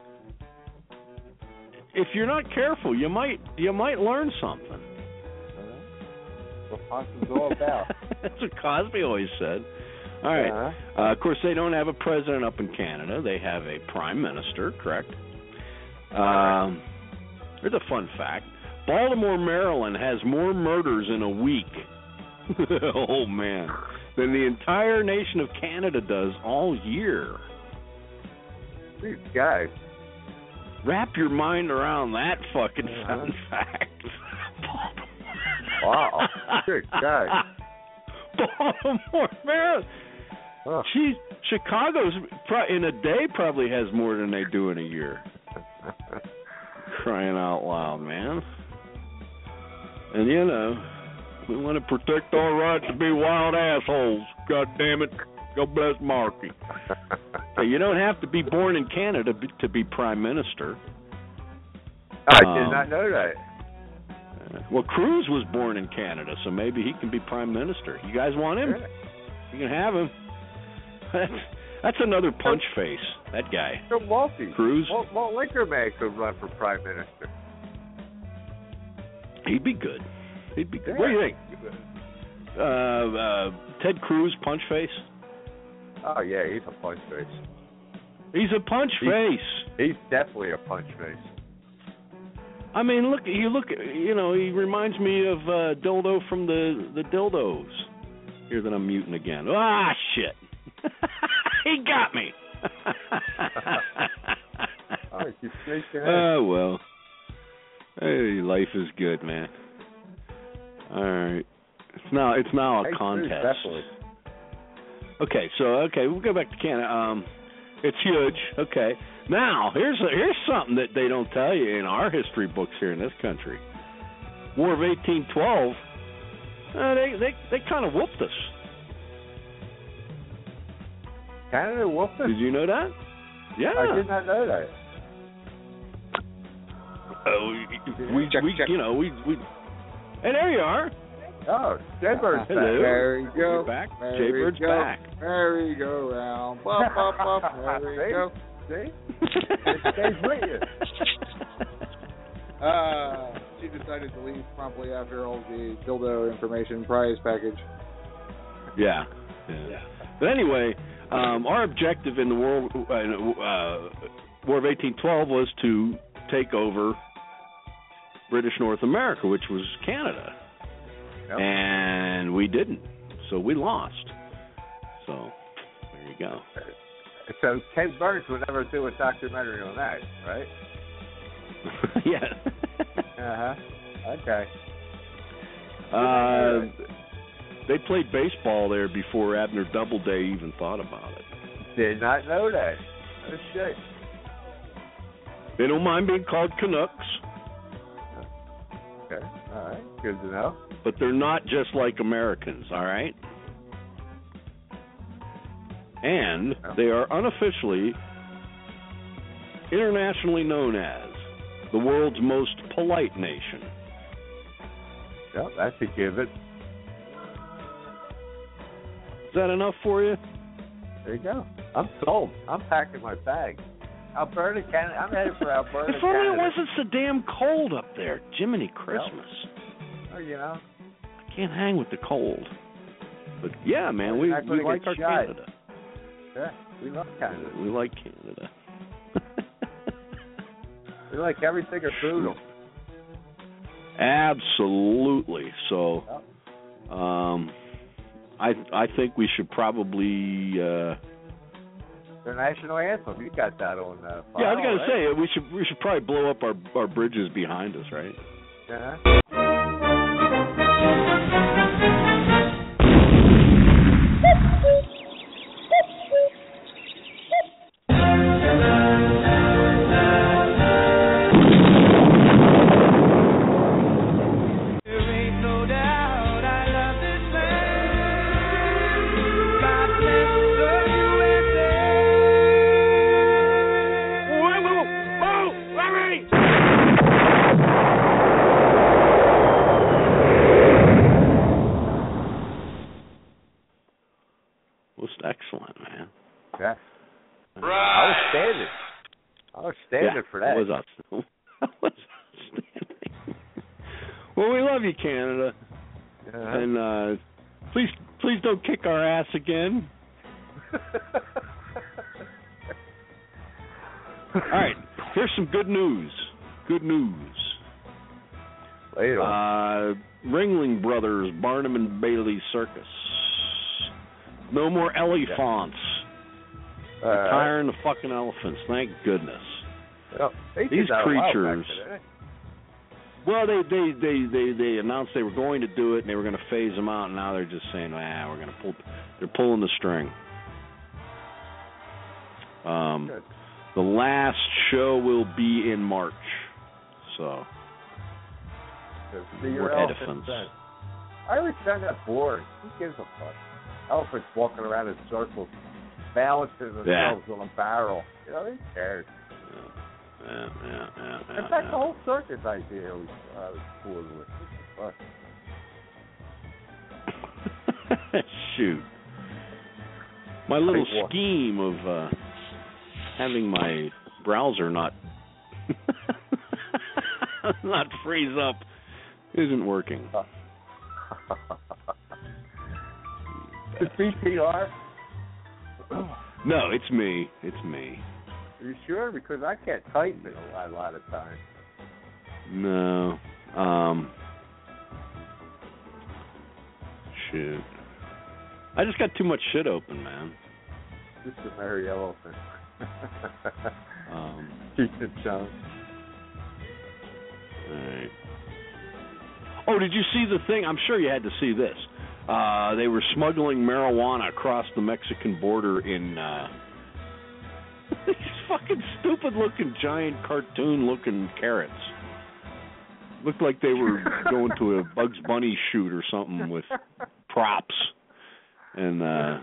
if you're not careful, you might you might learn something. What Hoskins all about? That's what Cosby always said. All right. Uh-huh. Uh, of course, they don't have a president up in Canada. They have a prime minister, correct? Um, here's a fun fact. Baltimore, Maryland has more murders in a week, oh, man, than the entire nation of Canada does all year. These guys. Wrap your mind around that fucking Uh-huh. fun fact. Wow. Good guy. Baltimore, Maryland. Huh. Geez, Chicago's pro- in a day probably has more than they do in a year. Crying out loud, man. And you know, we want to protect our right to be wild assholes. God damn it. God bless Marky. Hey, you don't have to be born in Canada b- to be prime minister. I Um, did not know that. Well, Cruz was born in Canada, so maybe he can be prime minister. You guys want him? Yeah. You can have him. That's, that's another punch face, that guy. So Walty. Cruz? Walt, Walt Linkerman could run for prime minister. He'd be good. He'd be good. Yeah. What do you think? Uh, uh, Ted Cruz, punch face? Oh, yeah, he's a punch face. He's a punch He's- face. He's definitely a punch face. I mean, look, you look, you know, he reminds me of uh, Dildo from the, the Dildos. Here that I'm muting again. Ah, shit. He got me. Oh, he keeps shaking it. Oh, well. Hey, life is good, man. All right. It's now it's now a Hey, Cruz, contest. definitely. Okay, so okay, we'll go back to Canada. Um, it's huge. Okay, now here's a, here's something that they don't tell you in our history books here in this country. War of eighteen twelve. Uh, they they they kind of whooped us. Canada whooped us? Did you know that? Yeah. I did not know that. Uh, we, we, Check, we check. you know we we. Hey, there you are. Oh, Jaybird's Hello. back. There we go. You're back. There Jaybird's we go. back. There we go, round. Bop, bop, bop. There we go. See? It stays with you. Uh, she decided to leave promptly after all the dildo information prize package. Yeah. Yeah. But anyway, um, our objective in the World uh, uh, War of eighteen twelve was to take over British North America, which was Canada. Yep. And we didn't. So we lost. So there you go. So Ken Burns would never do a documentary on that, right? Yeah. Uh-huh. Okay. Uh, they played baseball there before Abner Doubleday even thought about it. Did not know that. Oh, shit. They don't mind being called Canucks. Okay. All right. Good to know. But they're not just like Americans, all right? And they are unofficially internationally known as the world's most polite nation. Yep, that's a given. Is that enough for you? There you go. I'm sold. I'm packing my bag. Alberta, Canada. I'm headed for Alberta, If only Canada. it wasn't so damn cold up there. Jiminy Christmas. Oh, you know. I can't hang with the cold. But yeah, man, we, Not we gonna like get our shot. Canada. Yeah, we love Canada. We like Canada. We like everything brutal. Absolutely. So, um, I I think we should probably. Uh, The national anthem. You got that on. Uh, file, yeah, I was gonna right? say we should we should probably blow up our our bridges behind us, right? Uh-huh. Excellent, man. Yeah. I was standing. I was standing yeah, for that. Was awesome. I was outstanding. Well, we love you, Canada, uh-huh. and uh, please, please don't kick our ass again. All right, here's some good news. Good news. Later. Uh, Ringling Brothers, Barnum and Bailey Circus. No more elephants. Uh, Tiring the fucking elephants. Thank goodness. Well, they These did that a while creatures. back, didn't Well, they, they they they they announced they were going to do it and they were going to phase them out, and now they're just saying, ah, we're going to pull. They're pulling the string. Um, Good. the last show will be in March, so they? we're elephants. I always found that boring. Who gives a fuck? Elephants walking around in circles, balancing themselves Yeah. on a barrel. You know, who cares? Yeah, yeah, yeah, yeah, In fact, yeah. the whole circus idea was, I was bored with. What the fuck? Shoot. My little Big one. scheme of uh, having my browser not not freeze up isn't working. The P P R? No, it's me. It's me. Are you sure? Because I can't type it a lot, a lot of times. No. Um. Shoot. I just got too much shit open, man. Just a merry elephant. Um. Keep it down. All right. Oh, did you see the thing? I'm sure you had to see this. Uh, they were smuggling marijuana across the Mexican border in uh, these fucking stupid-looking, giant, cartoon-looking carrots. Looked like they were going to a Bugs Bunny shoot or something with props. And uh,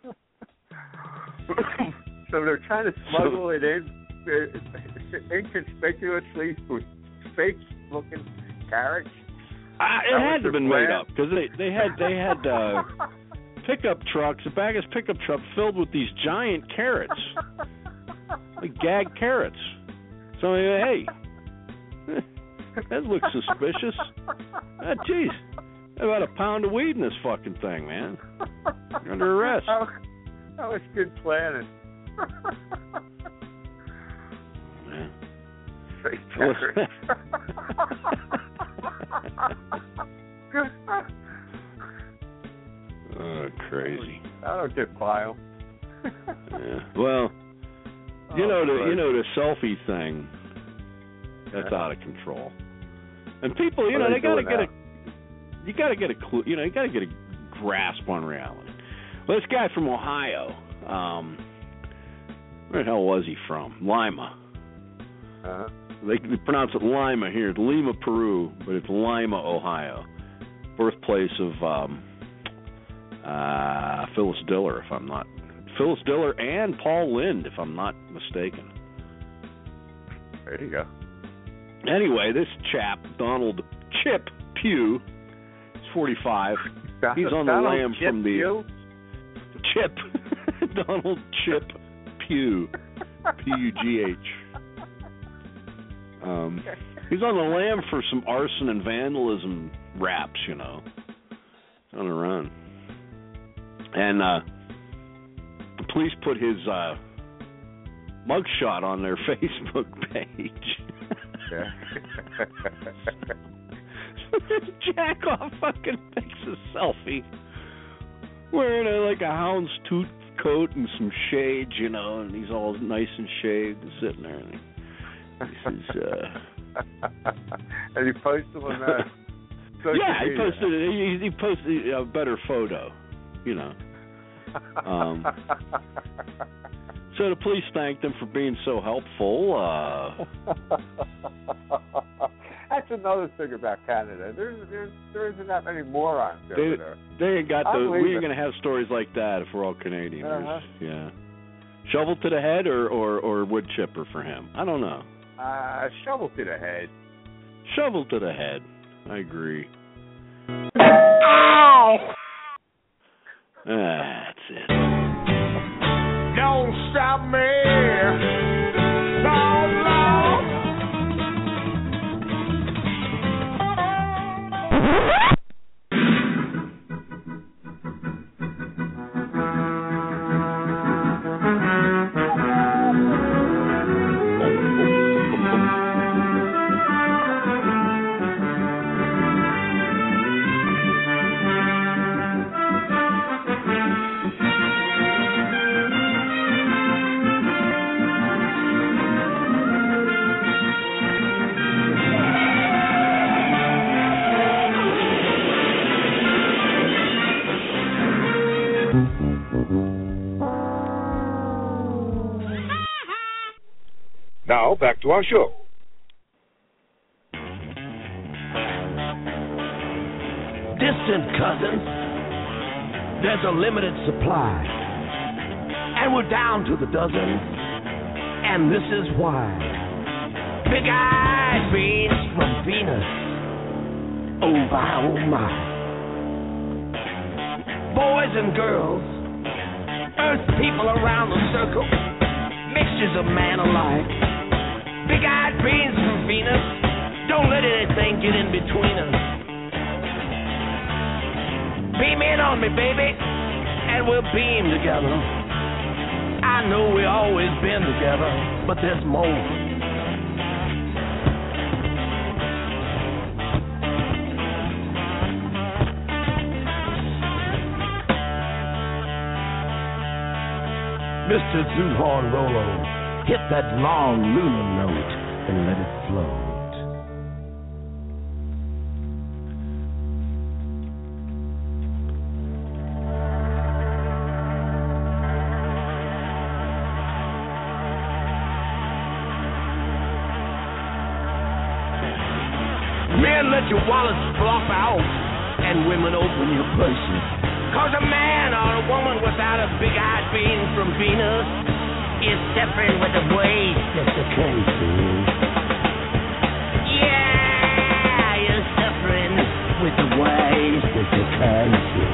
so they're trying to smuggle it in uh, inconspicuously with fake-looking carrots. Uh, it had to have been made up because they they had they had uh, pickup trucks, a bag of pickup truck filled with these giant carrots, like gag carrots. So hey, that looks suspicious. Ah, jeez, about a pound of weed in this fucking thing, man. You're under arrest. That was, that was good planning. Man. Fake carrots. Oh, crazy. I don't get file. Yeah. Well, you Oh, know the Christ. you know the selfie thing. That's Yeah. out of control. And people, you What know, are they they got to doing get a you got to get a clue. You know, you got to get a grasp on reality. Well, this guy from Ohio, um, where the hell was he from? Lima. Uh-huh. They, they pronounce it Lima here. It's Lima, Peru, but it's Lima, Ohio. Birthplace of um, uh, Phyllis Diller, if I'm not, if Phyllis Diller and Paul Lynde, if I'm not mistaken. There you go. Anyway, this chap, Donald Chip Pugh, he's forty-five. He's on the Donald lam Chip from the Pugh? Chip Donald Chip Pugh, P U G H. Um, he's on the lam for some arson and vandalism raps, you know, on a run. And uh, the police put his uh, mugshot on their Facebook page. Yeah. Jack off fucking makes a selfie wearing a, like a houndstooth coat and some shades, you know, and he's all nice and shaved and sitting there. And he, he says, uh, and he posted on that. Yeah, he posted he, he posted a better photo, you know. Um, so the police thanked him for being so helpful. Uh, That's another thing about Canada. There's, there's there isn't that many morons they, over there. They ain't got the. I'm We ain't gonna have stories like that if we're all Canadians. Uh-huh. Yeah. Shovel to the head or, or, or wood chipper for him. I don't know. Uh, shovel to the head. Shovel to the head. I agree. Ow! Ah, that's it. Don't stop me. No, no. Now, back to our show. Distant cousins, there's a limited supply, and we're down to the dozens, and this is why. Big-eyed beans from Venus, oh my, oh my. Boys and girls, earth people around the circle, mixtures of man alike. Big-eyed beans from Venus, don't let anything get in between us. Beam in on me, baby, and we'll beam together. I know we always been together, but there's more. Mister Zoothorn Rolo, hit that long lunar note and let it float. Men, let your wallets flop out and women open your purses. Cause a man or a woman without a big-eyed bean from Venus is suffering with a waste that's a currency. Yeah, you're suffering with the waste that's a currency.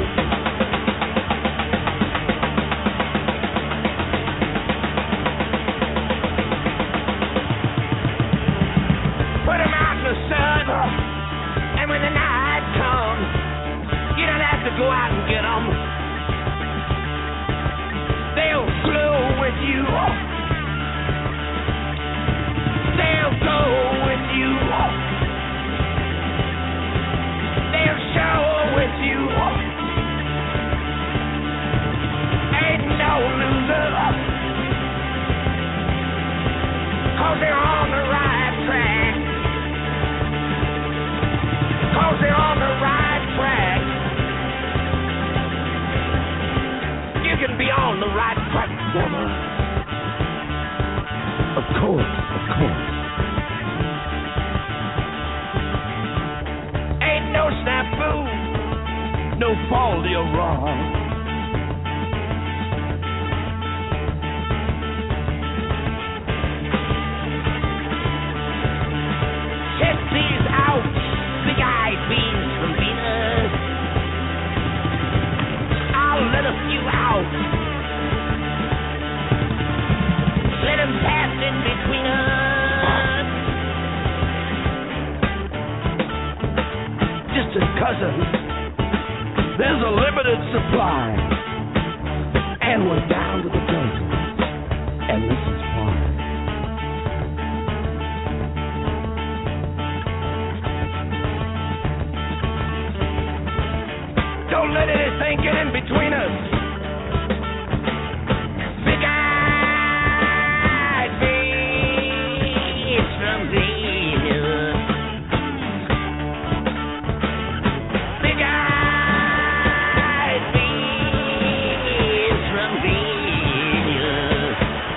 Put 'em out in the sun, and when the night comes, you don't have to go out and get 'em. They'll glow with you. They'll go with you. They'll show with you. Ain't no loser. Cause they're on the right track. Cause they're on the right track. You can be on the right track, woman. Of course, of course. Ain't no snafu, no fault you're wrong. bastard cousins. There's a limited supply, and we're down to the dozen. And this is why. Don't let anything get in between us. Big eyed face from Venus. Big eyed face from Venus.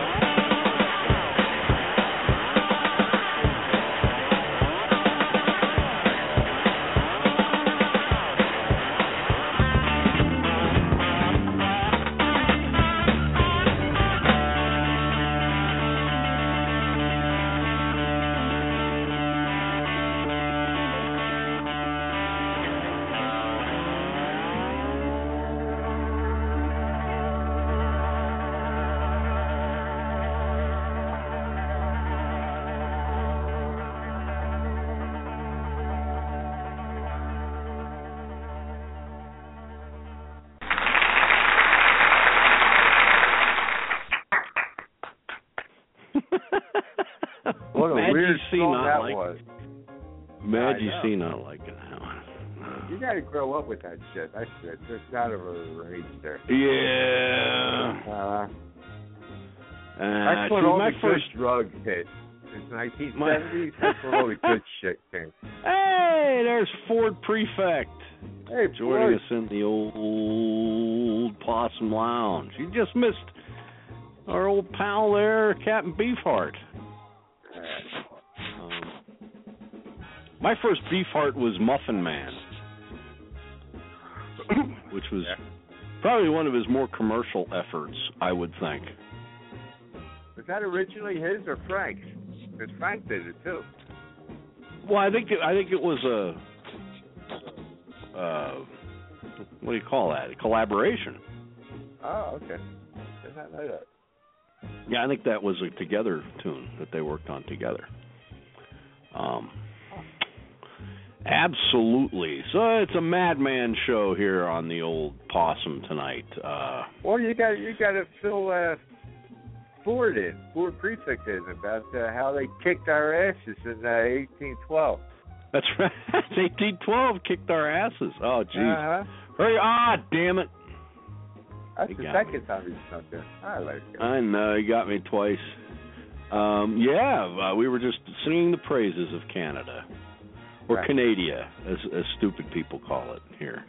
What a Mad weird you see song not that like was. Mad I you know. see not liking that one. You got to grow up with that shit. That shit just out of a range there. Yeah. Uh, Uh, that's when see, all my the first good drugs hit. In the nineteen seventies, that's when all the good shit came. Hey, there's Ford Prefect. Hey, joining Ford. us in the old Possum Lounge. You just missed our old pal there, Captain Beefheart. Um, my first Beefheart was Muffin Man, which was probably one of his more commercial efforts, I would think. Was that originally his or Frank's? Because Frank did it too. Well, I think it, I think it was a uh, what do you call that? A collaboration. Oh, okay. Did not know that. Yeah, I think that was a together tune that they worked on together. Um, absolutely. So it's a madman show here on the old Possum tonight. Uh, Well, you got you got to fill uh, Ford in, Ford Prefect in about uh, how they kicked our asses in uh, eighteen twelve. that's right. eighteen twelve kicked our asses. Oh, jeez. Uh-huh. Hurry! Ah, damn it. That's You the got second time he's done that. I let it go. I know, you got me twice. Um, yeah, uh, we were just singing the praises of Canada, or Right. Canada, as, as stupid people call it here.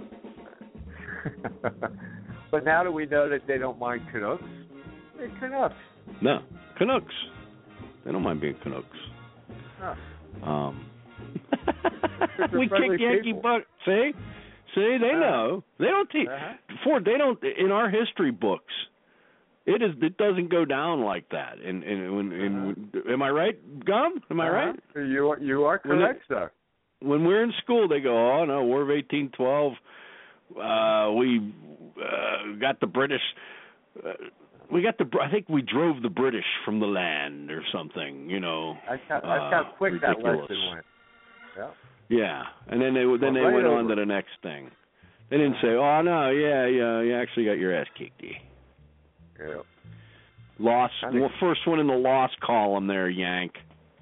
But now that we know that they don't mind Canucks, they're Canucks. No, Canucks. They don't mind being Canucks. Huh. Um, They're we friendly kick Yankee people. butt. See, see, they Uh-huh. know. They don't teach. Uh-huh. Ford, they don't. In our history books, it is. It doesn't go down like that. And and when, Uh-huh. am I right, Gum? Am I right? Uh-huh. You are, you are When correct, it- sir. When we're in school, they go, "Oh no, War of eighteen twelve. Uh, we uh, got the British. Uh, we got the. I think we drove the British from the land or something. You know. That's how, uh, that's how quick that ridiculous. lesson went. Yeah. Yeah, and then they then Well, they right went on over. to the next thing. They didn't say, "Oh no, yeah, yeah, you actually got your ass kicked." Eh? Yeah. Lost. I think- Well, first one in the lost column there, Yank.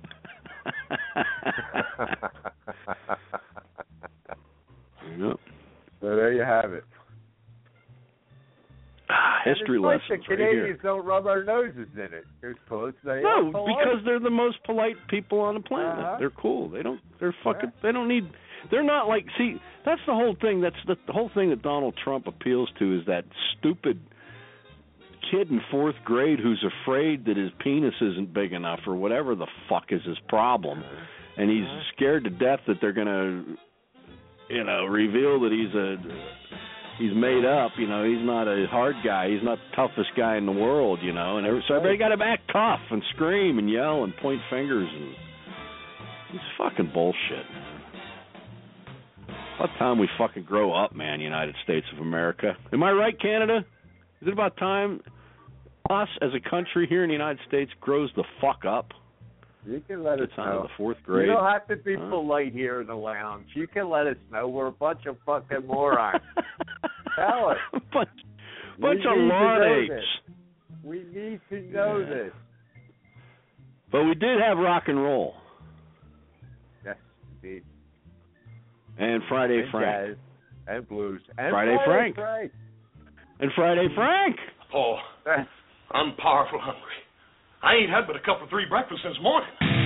Yep. So there you have it. Ah, history and it's lessons like the right Canadians here. don't rub our noses in it. They're close. They No, are polite. because they're the most polite people on the planet. Uh-huh. They're cool. They don't. They're fucking. They don't need. They're not like. See, that's the whole thing. That's the, the whole thing that Donald Trump appeals to is that stupid kid in fourth grade who's afraid that his penis isn't big enough or whatever the fuck is his problem, and he's scared to death that they're gonna, you know, reveal that he's a. He's made up, you know. He's not a hard guy. He's not the toughest guy in the world, you know. And every, so everybody got to act tough and scream and yell and point fingers and it's fucking bullshit. About time we fucking grow up, man. United States of America. Am I right, Canada? Is it about time us as a country here in the United States grows the fuck up? You can let us It's out know. of the fourth grade. You don't have to be Huh? polite here in the lounge. You can let us know. We're a bunch of fucking morons. Tell us. bunch We bunch need of to lard know apes. this. We need to know Yeah. this. But we did have rock and roll. Yes, indeed. And Friday and Frank. Jazz, and blues. And Friday Frank. Frank. And Friday Frank. Oh, I'm powerful hungry. I ain't had but a couple, three breakfasts since morning.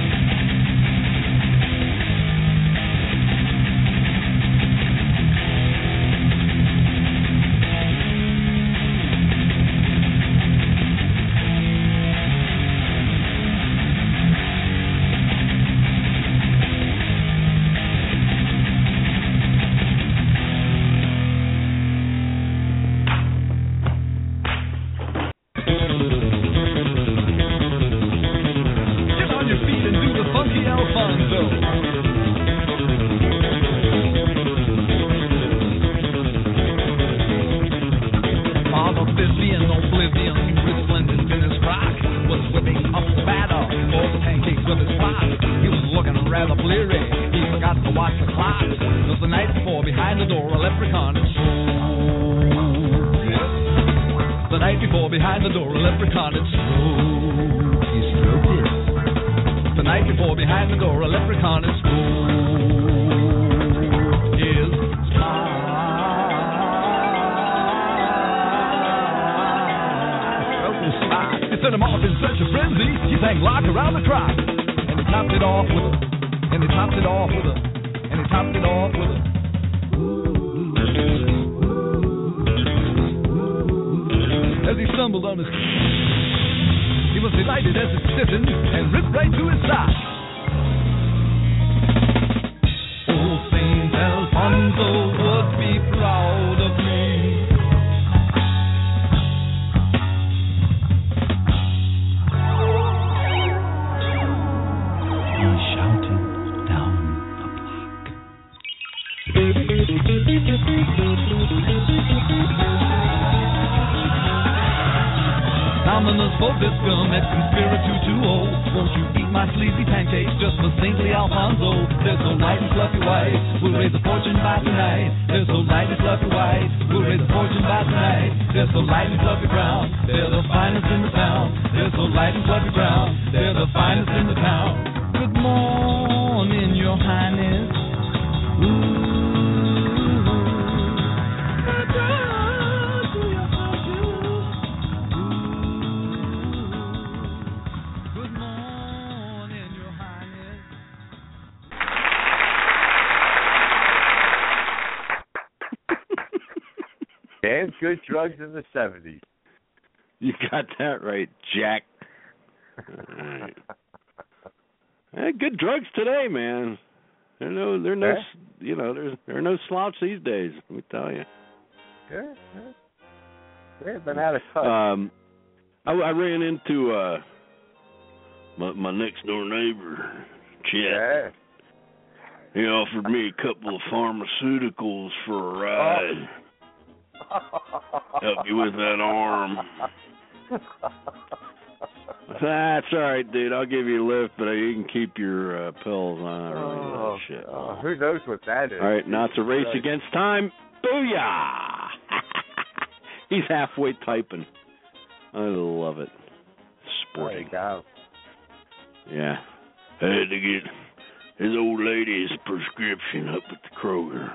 Get on your feet and do the funky Alfonso. On oblivion, oblivion, resplendent in his frock, was whipping up batter for the pancakes with his pot. He was looking rather bleary. He forgot to watch the clock. It was the night before, behind the door, a leprechaun. The night before, behind the door, a leprechaun had stroked. He stroked it. The night before, behind the door, a leprechaun had stroked his spine. Stroked his spine. It sent him off in such a frenzy. He sang lock around the clock, and he topped it off with a, and he topped it off with a, and he topped it off with a. As he stumbled on his he was delighted as it stiffened and ripped right to his side. Oh, Saint Alfonso would be proud of me. He shouted down the Ominous Bodiscum et conspirator two oh. Won't you eat my sleazy pancakes just for saintly Alfonso? They're so light and fluffy white, we'll raise a fortune by tonight. They're so light and fluffy white, we'll raise a fortune by tonight. They're so light and fluffy brown, they're the finest in the town. They're so light and fluffy brown, they're the finest in the town. Good morning, your highness. Ooh. And good drugs in the seventies. You got that right, Jack. Right. Hey, good drugs today, man. There no, there no, Yeah. you know, there's there are no slouch these days. Let me tell you. Yeah, yeah. They've been out of touch. Um, I, I ran into uh, my my next door neighbor, Chet. Yeah. He offered me a couple of pharmaceuticals for a ride. Help you with that arm. That's all right, dude. I'll give you a lift, but you can keep your uh, pills on. I don't really give a Oh, shit. oh, who knows what that is? All right, now it's a race Right. against time. Booyah! He's halfway typing. I love it. Sporting. There you go. Yeah. I had to get his old lady's prescription up at the Kroger.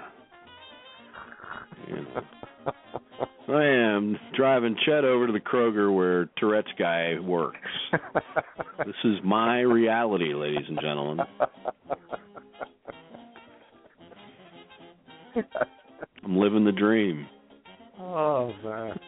You know. I am driving Chet over to the Kroger where Tourette's guy works. This is my reality, ladies and gentlemen. I'm living the dream. Oh, man.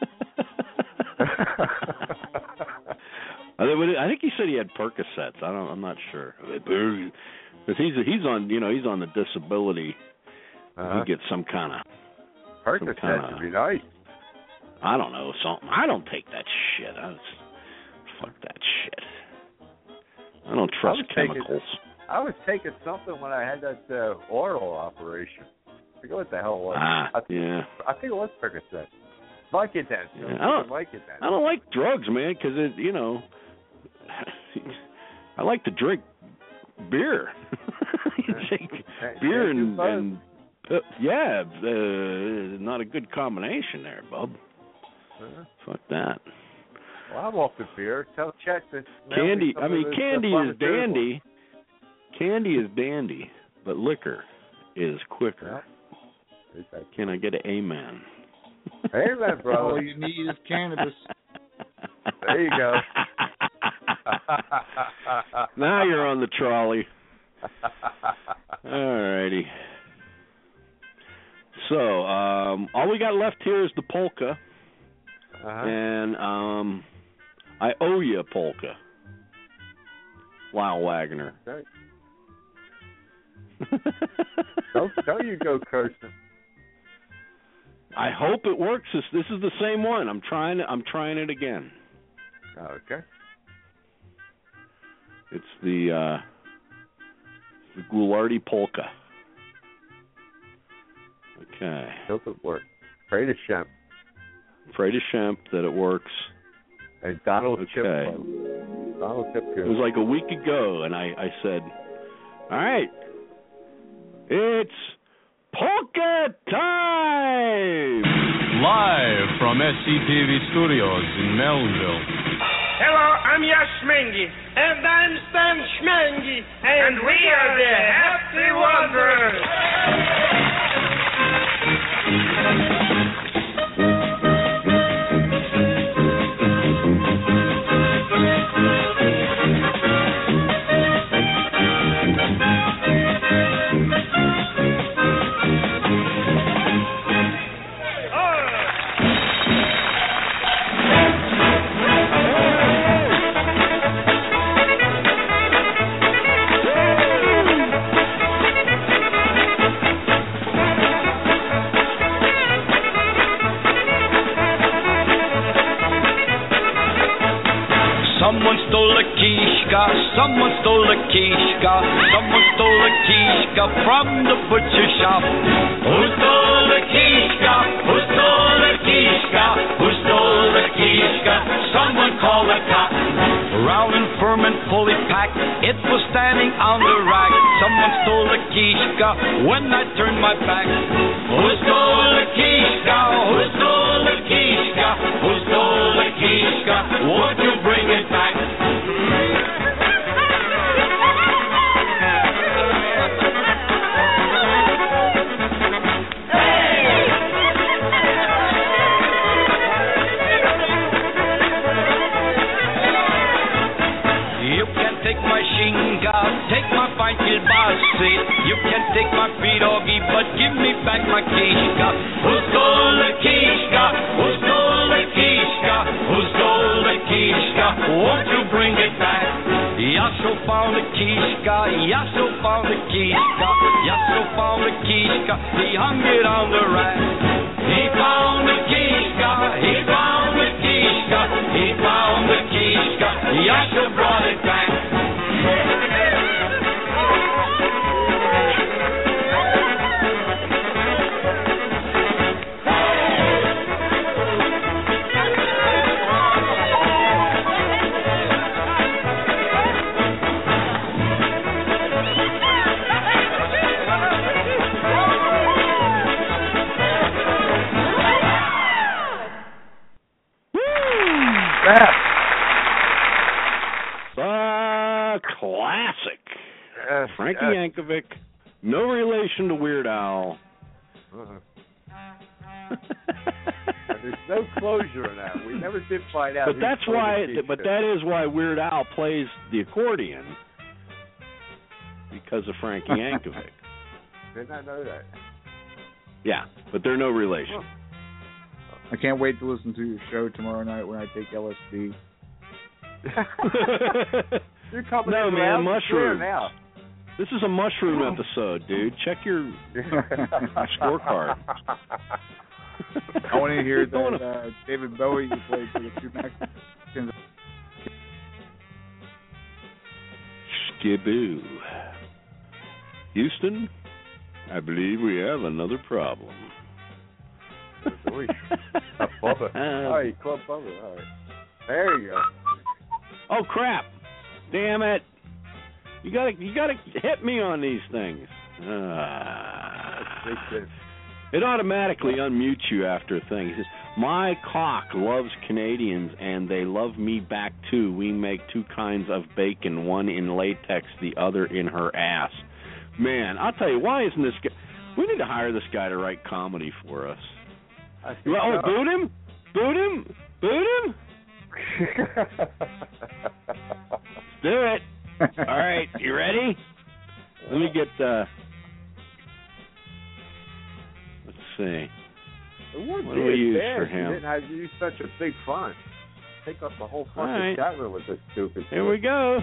I think I think he said he had Percocets. I don't. I'm not sure. But he's he's on. You know, he's on the disability. Uh-huh. He gets some kind of. Percocets would be nice. I don't know, something. I don't take that shit. I just, fuck that shit. I don't trust I was chemicals. Taking, I was taking something when I had that uh, oral operation. I forget what the hell it was. Ah, I think, yeah. I think it was Percocet. Vicodin. Yeah, I don't Vicodin. I don't like drugs, man, because it, you know, I I like to drink beer. You drink beer and, and uh, yeah, uh, not a good combination there, bub. Uh, Fuck that. Well, I'm off the beer. Tell Chet that. Candy. I mean, this, candy uh, is dandy. Candy is dandy, but liquor is quicker. Yeah. Can I get an amen? Amen, brother. All you need is cannabis. There you go. Now you're on the trolley. All righty. So, um, all we got left here is the polka. Uh-huh. And um, I owe you a polka. Lyle Wagner. Okay. don't, don't you go cursing. I hope it works. This, this is the same one. I'm trying. I'm trying it again. Okay. It's the uh, the Goulardi polka. Okay. Hope it works. Pray to Shemp. Pray to Shemp that it works. And Donald okay. Chip. Donald Chip. It was like a week ago, and I, I said, "All right, it's polka time!" Live from S C T V Studios in Melville. Hello, I'm Yashmengi. And I'm Stan Schmengi. And, and we are the Happy Wanderers. Someone stole a kishka, someone stole a kishka, someone stole a kishka from the butcher shop. Who stole the kishka? Who stole the kishka? Who stole the kishka? Someone call the cop. Round and firm and fully packed, it was standing on the rack. Someone stole the kishka when I turned my back. Who stole the kishka? Who stole the kishka? Who stole the kishka? Won't you bring it back? Take my fine kielbasa, you can take my pierogi, but give me back my kishka. Who stole the kishka? Who stole the kishka? Who stole the kishka? Won't you bring it back? Yasho found the kishka, Yasho found the kishka, Yasho found the kishka, he hung it on the rack. He found the kishka, he found the kishka, he found the kishka, Yasho brought it back. The classic. Yes, Frankie yes. Yankovic, no relation to Weird Al. Uh-huh. There's no closure in that. We never did find out. But that's why. But that is why Weird Al plays the accordion, because of Frankie Yankovic. Did not know that. Yeah, but they're no relation. I can't wait to listen to your show tomorrow night when I take L S D. You're coming no, in man, loud mushroom. now. This is a mushroom episode, dude. Check your scorecard. I want to hear that uh, David Bowie you played for the two Mexicans. Skiboo. Houston, I believe we have another problem. A Bubba. All right, Club Bubba. All right. There you go. Oh, crap. Damn it. You gotta, you gotta hit me on these things. Uh, it automatically unmutes you after a thing. It says, my cock loves Canadians and they love me back too. We make two kinds of bacon, one in latex, the other in her ass. Man, I'll tell you, why isn't this guy... We need to hire this guy to write comedy for us. You want, oh, so. boot him? Boot him? Boot him? Let's do it. All right, you ready? Let me get, uh... let's see. It wouldn't What be do we as use bad for if you him? didn't have you such a big fun. Take up the whole fucking right. chat room with this stupid Here shit. we go.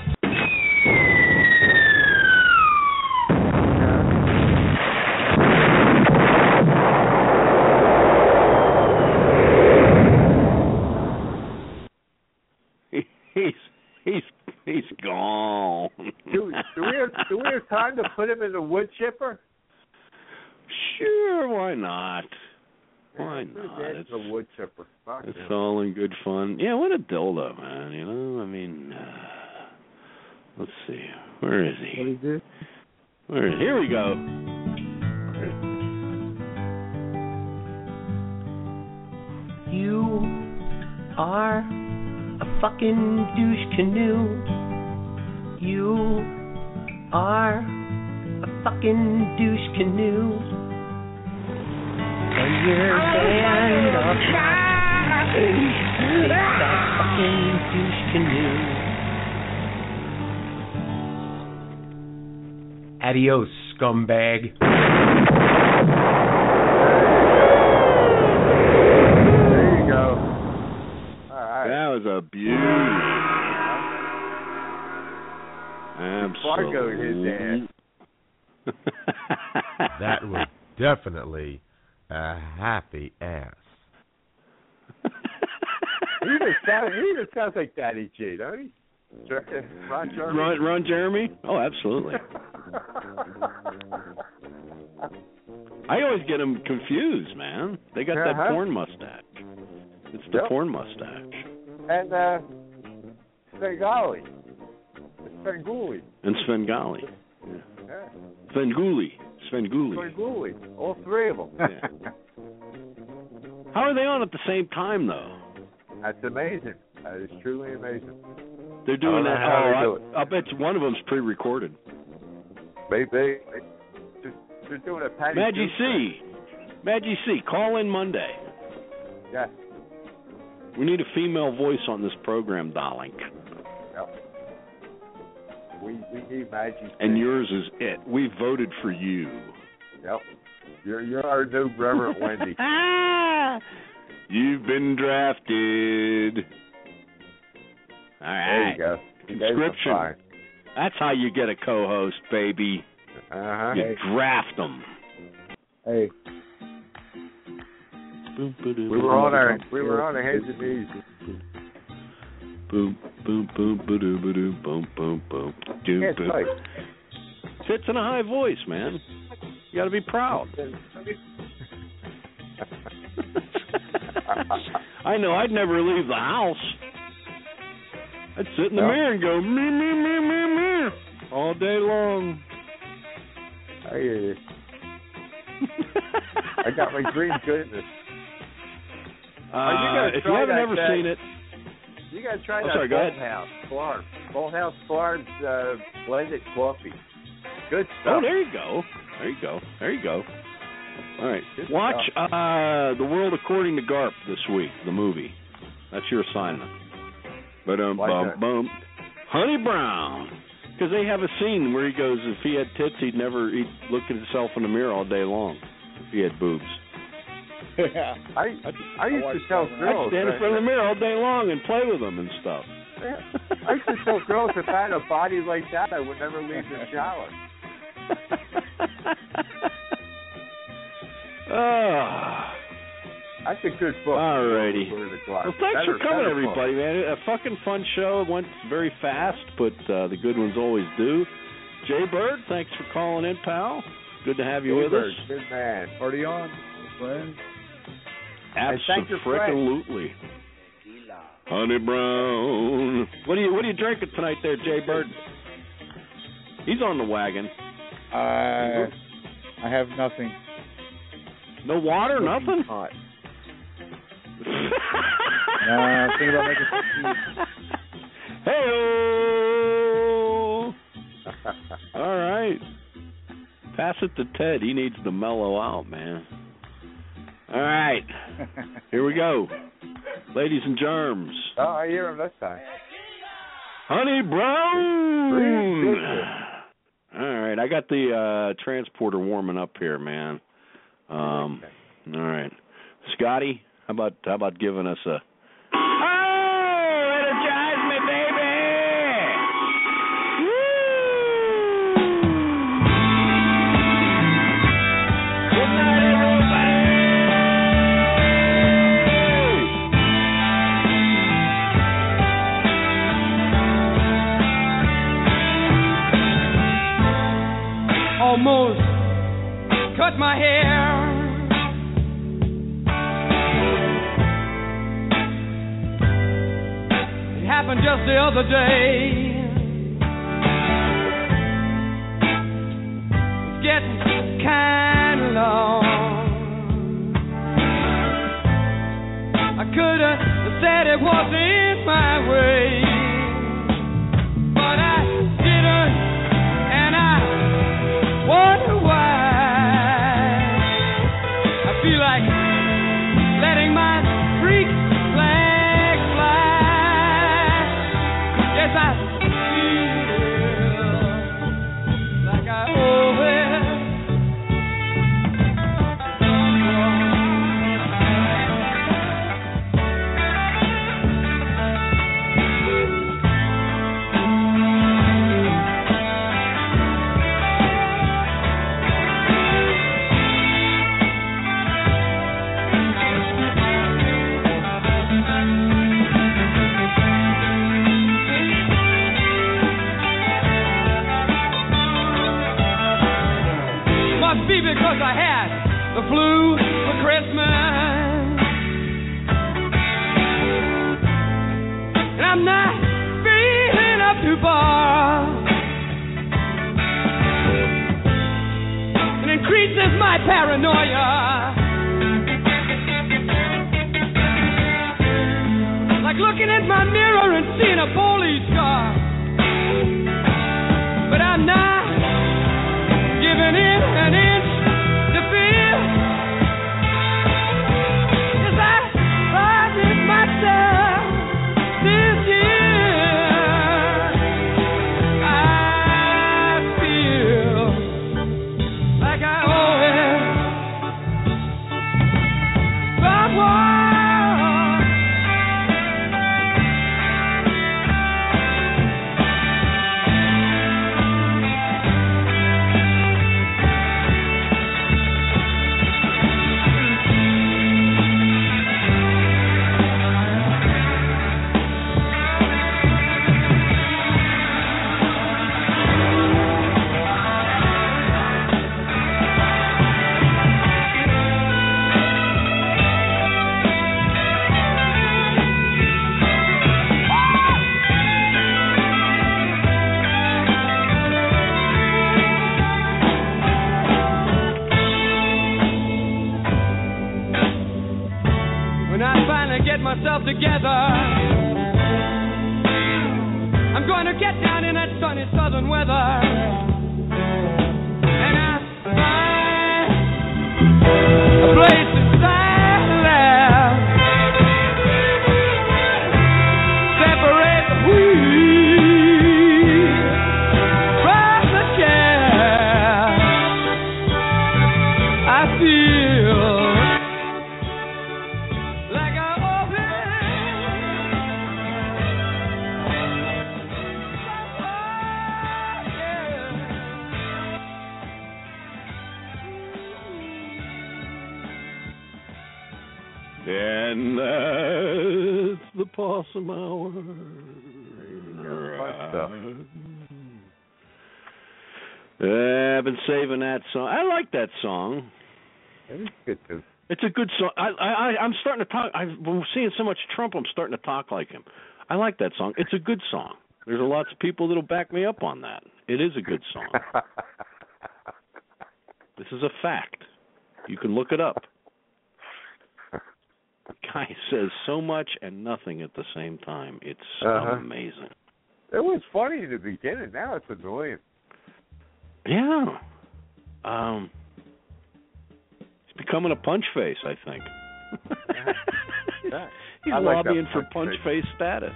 He's he's he's gone. do, do we have do we have time to put him in the wood chipper? Sure, why not? Why yeah, not? It's a wood chipper. Fuck It's him. all in good fun. Yeah, what a dildo, man. You know, I mean, uh, let's see. Where is he? What did he do? Where is, here we go. You are a fucking douche canoe. You are a fucking douche canoe. And your band of nothing is that fucking douche canoe. Adios, scumbag. There you go. All right. That was a beauty. Fargo his ass. That was definitely a happy ass. he even sounds he even sounds like Daddy G, don't he? Ron Jeremy. Ron, Ron Jeremy? Oh, absolutely. I always get them confused, man. They got that Uh-huh. porn mustache. It's the Yep. porn mustache. And uh, Svengali. Svengoolie. And Svengali. Yeah. Svengoolie. Svengoolie. Svengoolie. All three of them. Yeah. How are they on at the same time, though? That's amazing. That is truly amazing. They're doing I don't that. know how they Oh, do it. I, I bet one of them's pre-recorded. Maybe they, they're, they're doing a Patty Maggie Duke C. Maggie C. Call in Monday. thing. Yeah. We need a female voice on this program, darling. Yep. We we need Maggie C. And yours is it. We voted for you. Yep. You're you're our new Reverend Wendy. You've been drafted. All right. There you go. Conscription. That's how you get a co-host, baby. Uh-huh. You Hey. draft them. Hey. We were on our we were on our hands and knees. Boom, boom, boom, boom, boom, boom, boom, boom. Doom, Yeah, boom. right. Sits in a high voice, man. You got to be proud. I know. I'd never leave the house. I'd sit in the No. mirror and go me, me, me, me, me all day long. I hear you. I got my green goodness. Uh, Oh, you gotta if you try haven't that, ever that- seen it, You gotta try Oh, that sorry, go ahead. Bolthouse Farm. Bolthouse Farm's uh, blended coffee. Good oh, stuff. there you go. There you go. There you go. All right. Good Watch stuff. uh, The World According to Garp this week, the movie. That's your assignment. But um, Why bum, not? bum. Honey Brown. Because they have a scene where he goes, if he had tits, he'd never, he'd look at himself in the mirror all day long. If he had boobs. I I used to tell I'd girls. stand in that- front of the mirror all day long and play with them and stuff. I used to tell girls if I had a body like that, I would never leave the shower. Ah. That's a good book. Alrighty. According to Garp. Well, thanks Better- for coming, better book. everybody, man. A fucking fun show. It went very fast, but uh, the good ones always do. Jay Bird, thanks for calling in, pal. Good to have you Jay with Bird, us. Good man. Party on, friends. And thank your Absolutely. Honey Brown. What are you What are you drinking tonight, there, Jay Bird? He's on the wagon. Uh, I have nothing. No water, nothing? Hot. Nah, I'm thinking about making some tea. Hey-oh! All right. Pass it to Ted. He needs to mellow out, man. All right. Here we go. Ladies and germs. Oh, I hear him this time. Honey Brown! All right. I got the uh, transporter warming up here, man. Um, all right. Scotty, how about, how about giving us a... Almost cut my hair. It happened just the other day. It's getting kind of long. I could have said it wasn't my way, but I didn't, and I wonder why. I feel like letting my freak flag fly. Yes, I feel like I owe it. Because I had the flu for Christmas, and I'm not feeling up to bar. It increases my paranoia, like looking at my mirror and seeing a police car. But I'm not giving in an inch. Myself together, I'm going to get down in that sunny southern weather, and I find a place to silence, separate the wheat from the chaff. I feel And that's the Possum Hour. Uh, I've been saving that song. I like that song. It's good too. It's a good song. I, I, I'm starting to talk. I've been seeing so much Trump. I'm starting to talk like him. I like that song. It's a good song. There's lots of people that'll back me up on that. It is a good song. This is a fact. You can look it up. The guy says so much and nothing at the same time. It's Uh-huh. amazing. It was funny in the beginning. Now it's annoying. Yeah. Um, he's becoming a punch face, I think. Yeah. He's I like lobbying that for punch punch face. face status.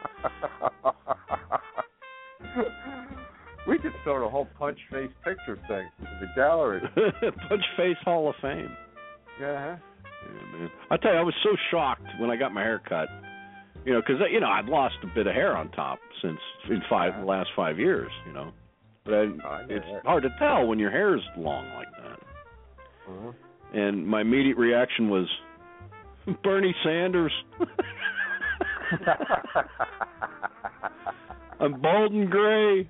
We could start a whole punch face picture thing in the gallery. Punch face Hall of Fame. Yeah. Yeah, man. I tell you, I was so shocked when I got my hair cut. You know, because you know I'd lost a bit of hair on top since in five the last five years. You know, but I, I it's that. hard to tell when your hair's long like that. Uh-huh. And my immediate reaction was Bernie Sanders. I'm bald and gray.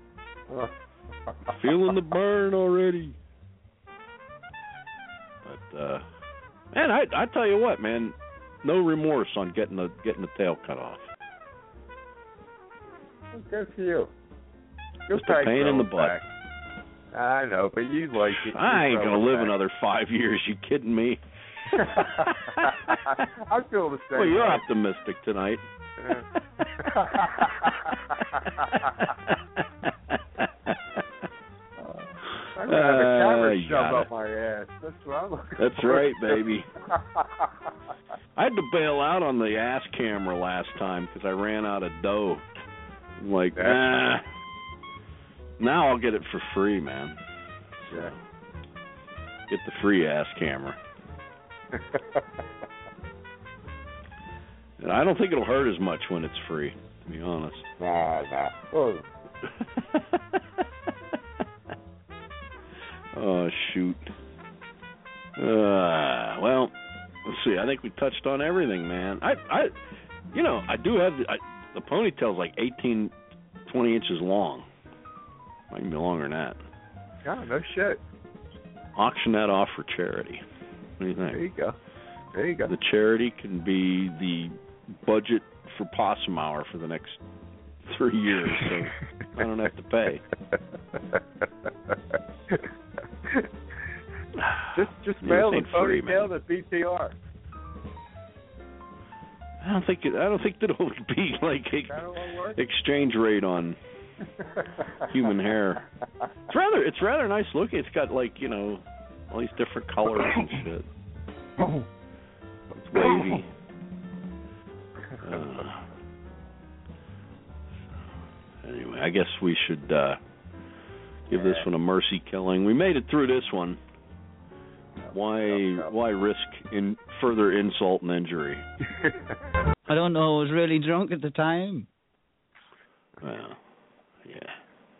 Feeling the burn already. But uh, man, I I tell you what, man, no remorse on getting the getting the tail cut off. Good for you. Just a pain in the butt. Back. I know, but you like it. I You ain't throw gonna it live back. another five years. You kidding me? I feel the same. Well, you're way. optimistic tonight. I'm gonna have a camera Uh, you shoved got up it. my ass. That's what I'm looking That's for. right, baby. I had to bail out on the ass camera last time because I ran out of dough. I'm like, That's nah. Now I'll get it for free, man. Yeah. Get the free ass camera. And I don't think it'll hurt as much when it's free, to be honest. Nah, nah. Oh. Oh, shoot. Uh, well, let's see. I think we touched on everything, man. I, I, you know, I do have the, I, the ponytail's like eighteen, twenty inches long. Might even be longer than that. God, no shit. Auction that off for charity. What do you think? There you go. There you go. The charity can be the budget for Possum Hour for the next three years, so I don't have to pay. just just Yeah, mail this the ain't free, ponytail to B T R. I don't think it, I don't think that it would be like a exchange rate on human hair. It's rather it's rather nice looking. It's got like, you know, all these different colors and shit. It's wavy. Uh, anyway, I guess we should uh, give this one a mercy killing. We made it through this one. Why why risk in further insult and injury? I don't know. I was really drunk at the time. Well, yeah.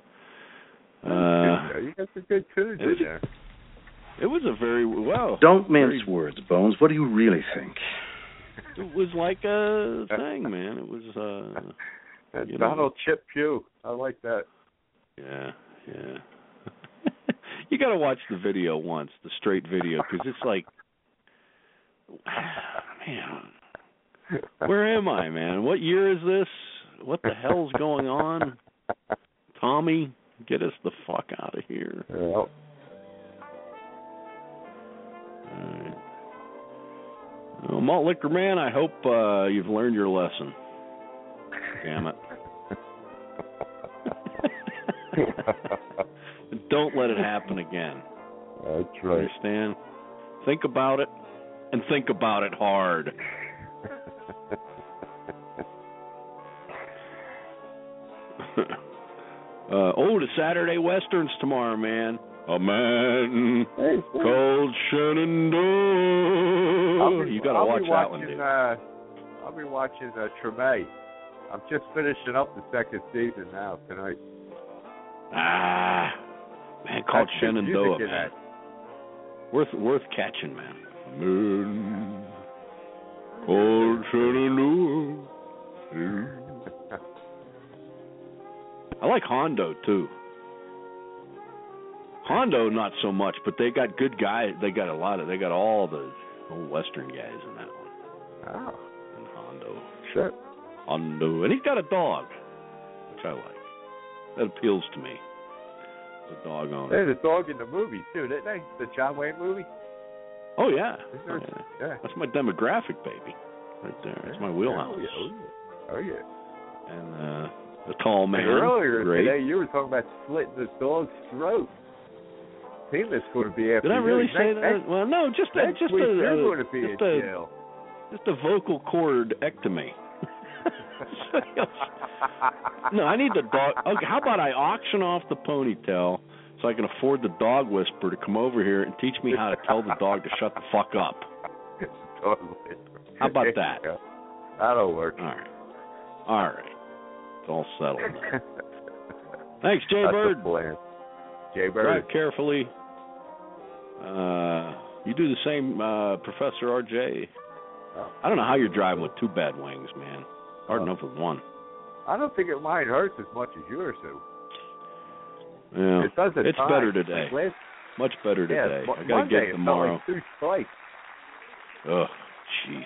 Uh, You got some good tunes it was, in there. It was a very well. Don't mince very, words, Bones. What do you really think? It was like a thing, man. It was. Uh, That's you know. Donald Chip Pugh. I like that. Yeah, yeah. You got to watch the video once, the straight video, because it's like, man, where am I, man? What year is this? What the hell's going on? Tommy, get us the fuck out of here. Yeah. All right. Well, Malt Liquor Man, I hope uh, you've learned your lesson. Damn it. Don't let it happen again. That's right. Understand? Think about it, and think about it hard. uh, oh, the Saturday Westerns tomorrow, man. A man hey, called Shenandoah. Be, You got to I'll watch be that watching, one, dude. Uh, I'll be watching uh, Treme. I'm just finishing up the second season now tonight. Ah, man, called That's good Shenandoah, music in man. that. Worth worth catching, man. Man called Shenandoah. I like Hondo too. Hondo not so much, but they got good guys. They got a lot of. They got all the old Western guys in that one. Oh. And Hondo. Shit. Hondo, and he's got a dog, which I like. That appeals to me. The dog owner. There's a dog in the movie too, didn't they? The John Wayne movie. Oh yeah. There, oh, yeah. yeah. That's my demographic, baby. Right there. That's my wheelhouse. Oh yeah. Oh yeah. And uh, the tall man. And earlier great. today, you were talking about slitting the dog's throat. Penis going to be after Did I really you. say next, that? Next, well, no, just a, next just week a, you're uh, going to be just in a, jail. Just a vocal cord ectomy. No, I need the dog. Okay, how about I auction off the ponytail so I can afford the dog whisperer to come over here and teach me how to tell the dog to shut the fuck up. Totally. How about that? That'll work. All right. All right. It's all settled. Thanks, Jay That's Bird. the plan. Jay Bird. Drive carefully. Uh, you do the same, uh, Professor R J. Oh. I don't know how you're driving with two bad wings, man. Hard oh. enough with one. I don't think it mine hurts as much as yours do. Yeah, it doesn't. It's time. better today. Last, Much better today. Yeah, I gotta Monday, get it tomorrow. It felt like two spikes. Oh, jeez.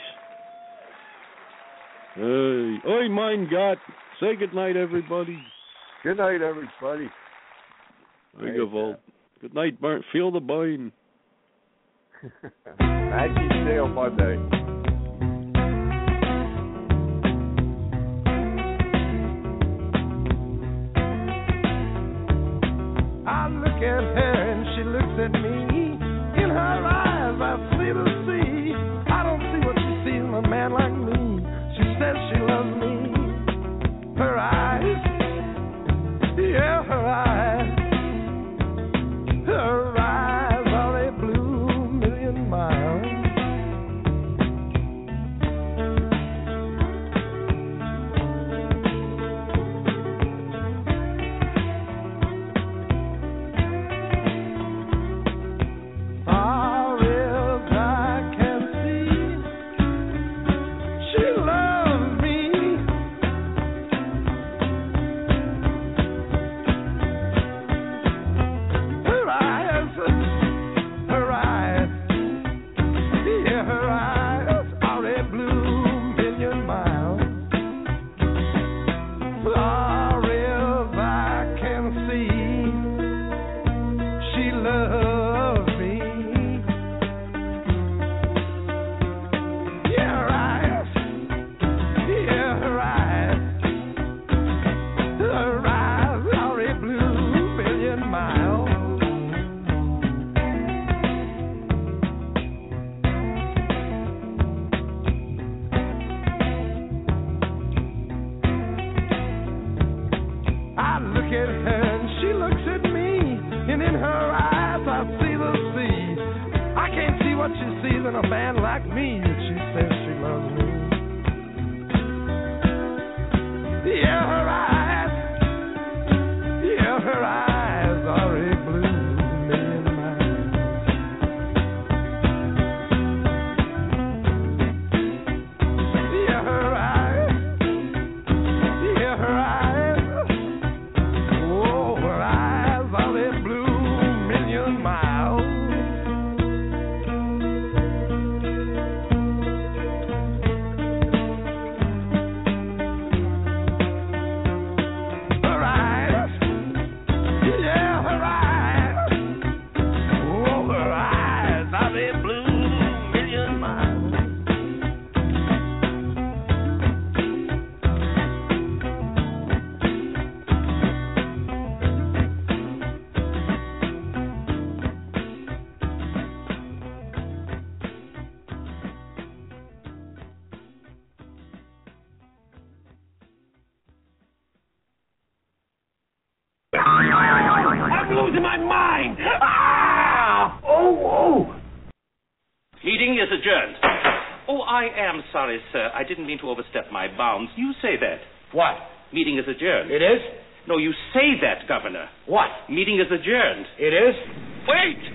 Hey, oi, mein Gott. Say good night, everybody. Good night, everybody. Hey, Gewalt. Good night, Bernd. Feel the bine. Maggie Day on Monday. I look at her and she looks at me. In her eyes I see the sea. I don't see what she sees in a man like me. She says she loves me. Her eyes, yeah, her eyes. Her eyes are a blue million miles. Far as I can see, she loves me. Her eyes, her eyes, yeah, her eyes are a blue million miles. Far as I can see, she loves me. Yeah, her eyes, yeah, her eyes, her eyes are a blue million miles. I look at her and she looks at me, and in her eyes I see the sea. I can't see what she sees in a man like me, and she says she loves me. Yeah, her eyes, yeah, her eyes are a blue million miles. Yeah, her eyes, yeah, her eyes. Oh, her eyes are a blue million miles. Her eyes, yeah, her eyes. Oh, her eyes are a blue million miles. I'm losing my mind! Ah! Oh, oh! Meeting is adjourned. Oh, I am sorry, sir. I didn't mean to overstep my bounds. You say that. What? Meeting is adjourned. It is? No, you say that, Governor. What? Meeting is adjourned. It is? Wait!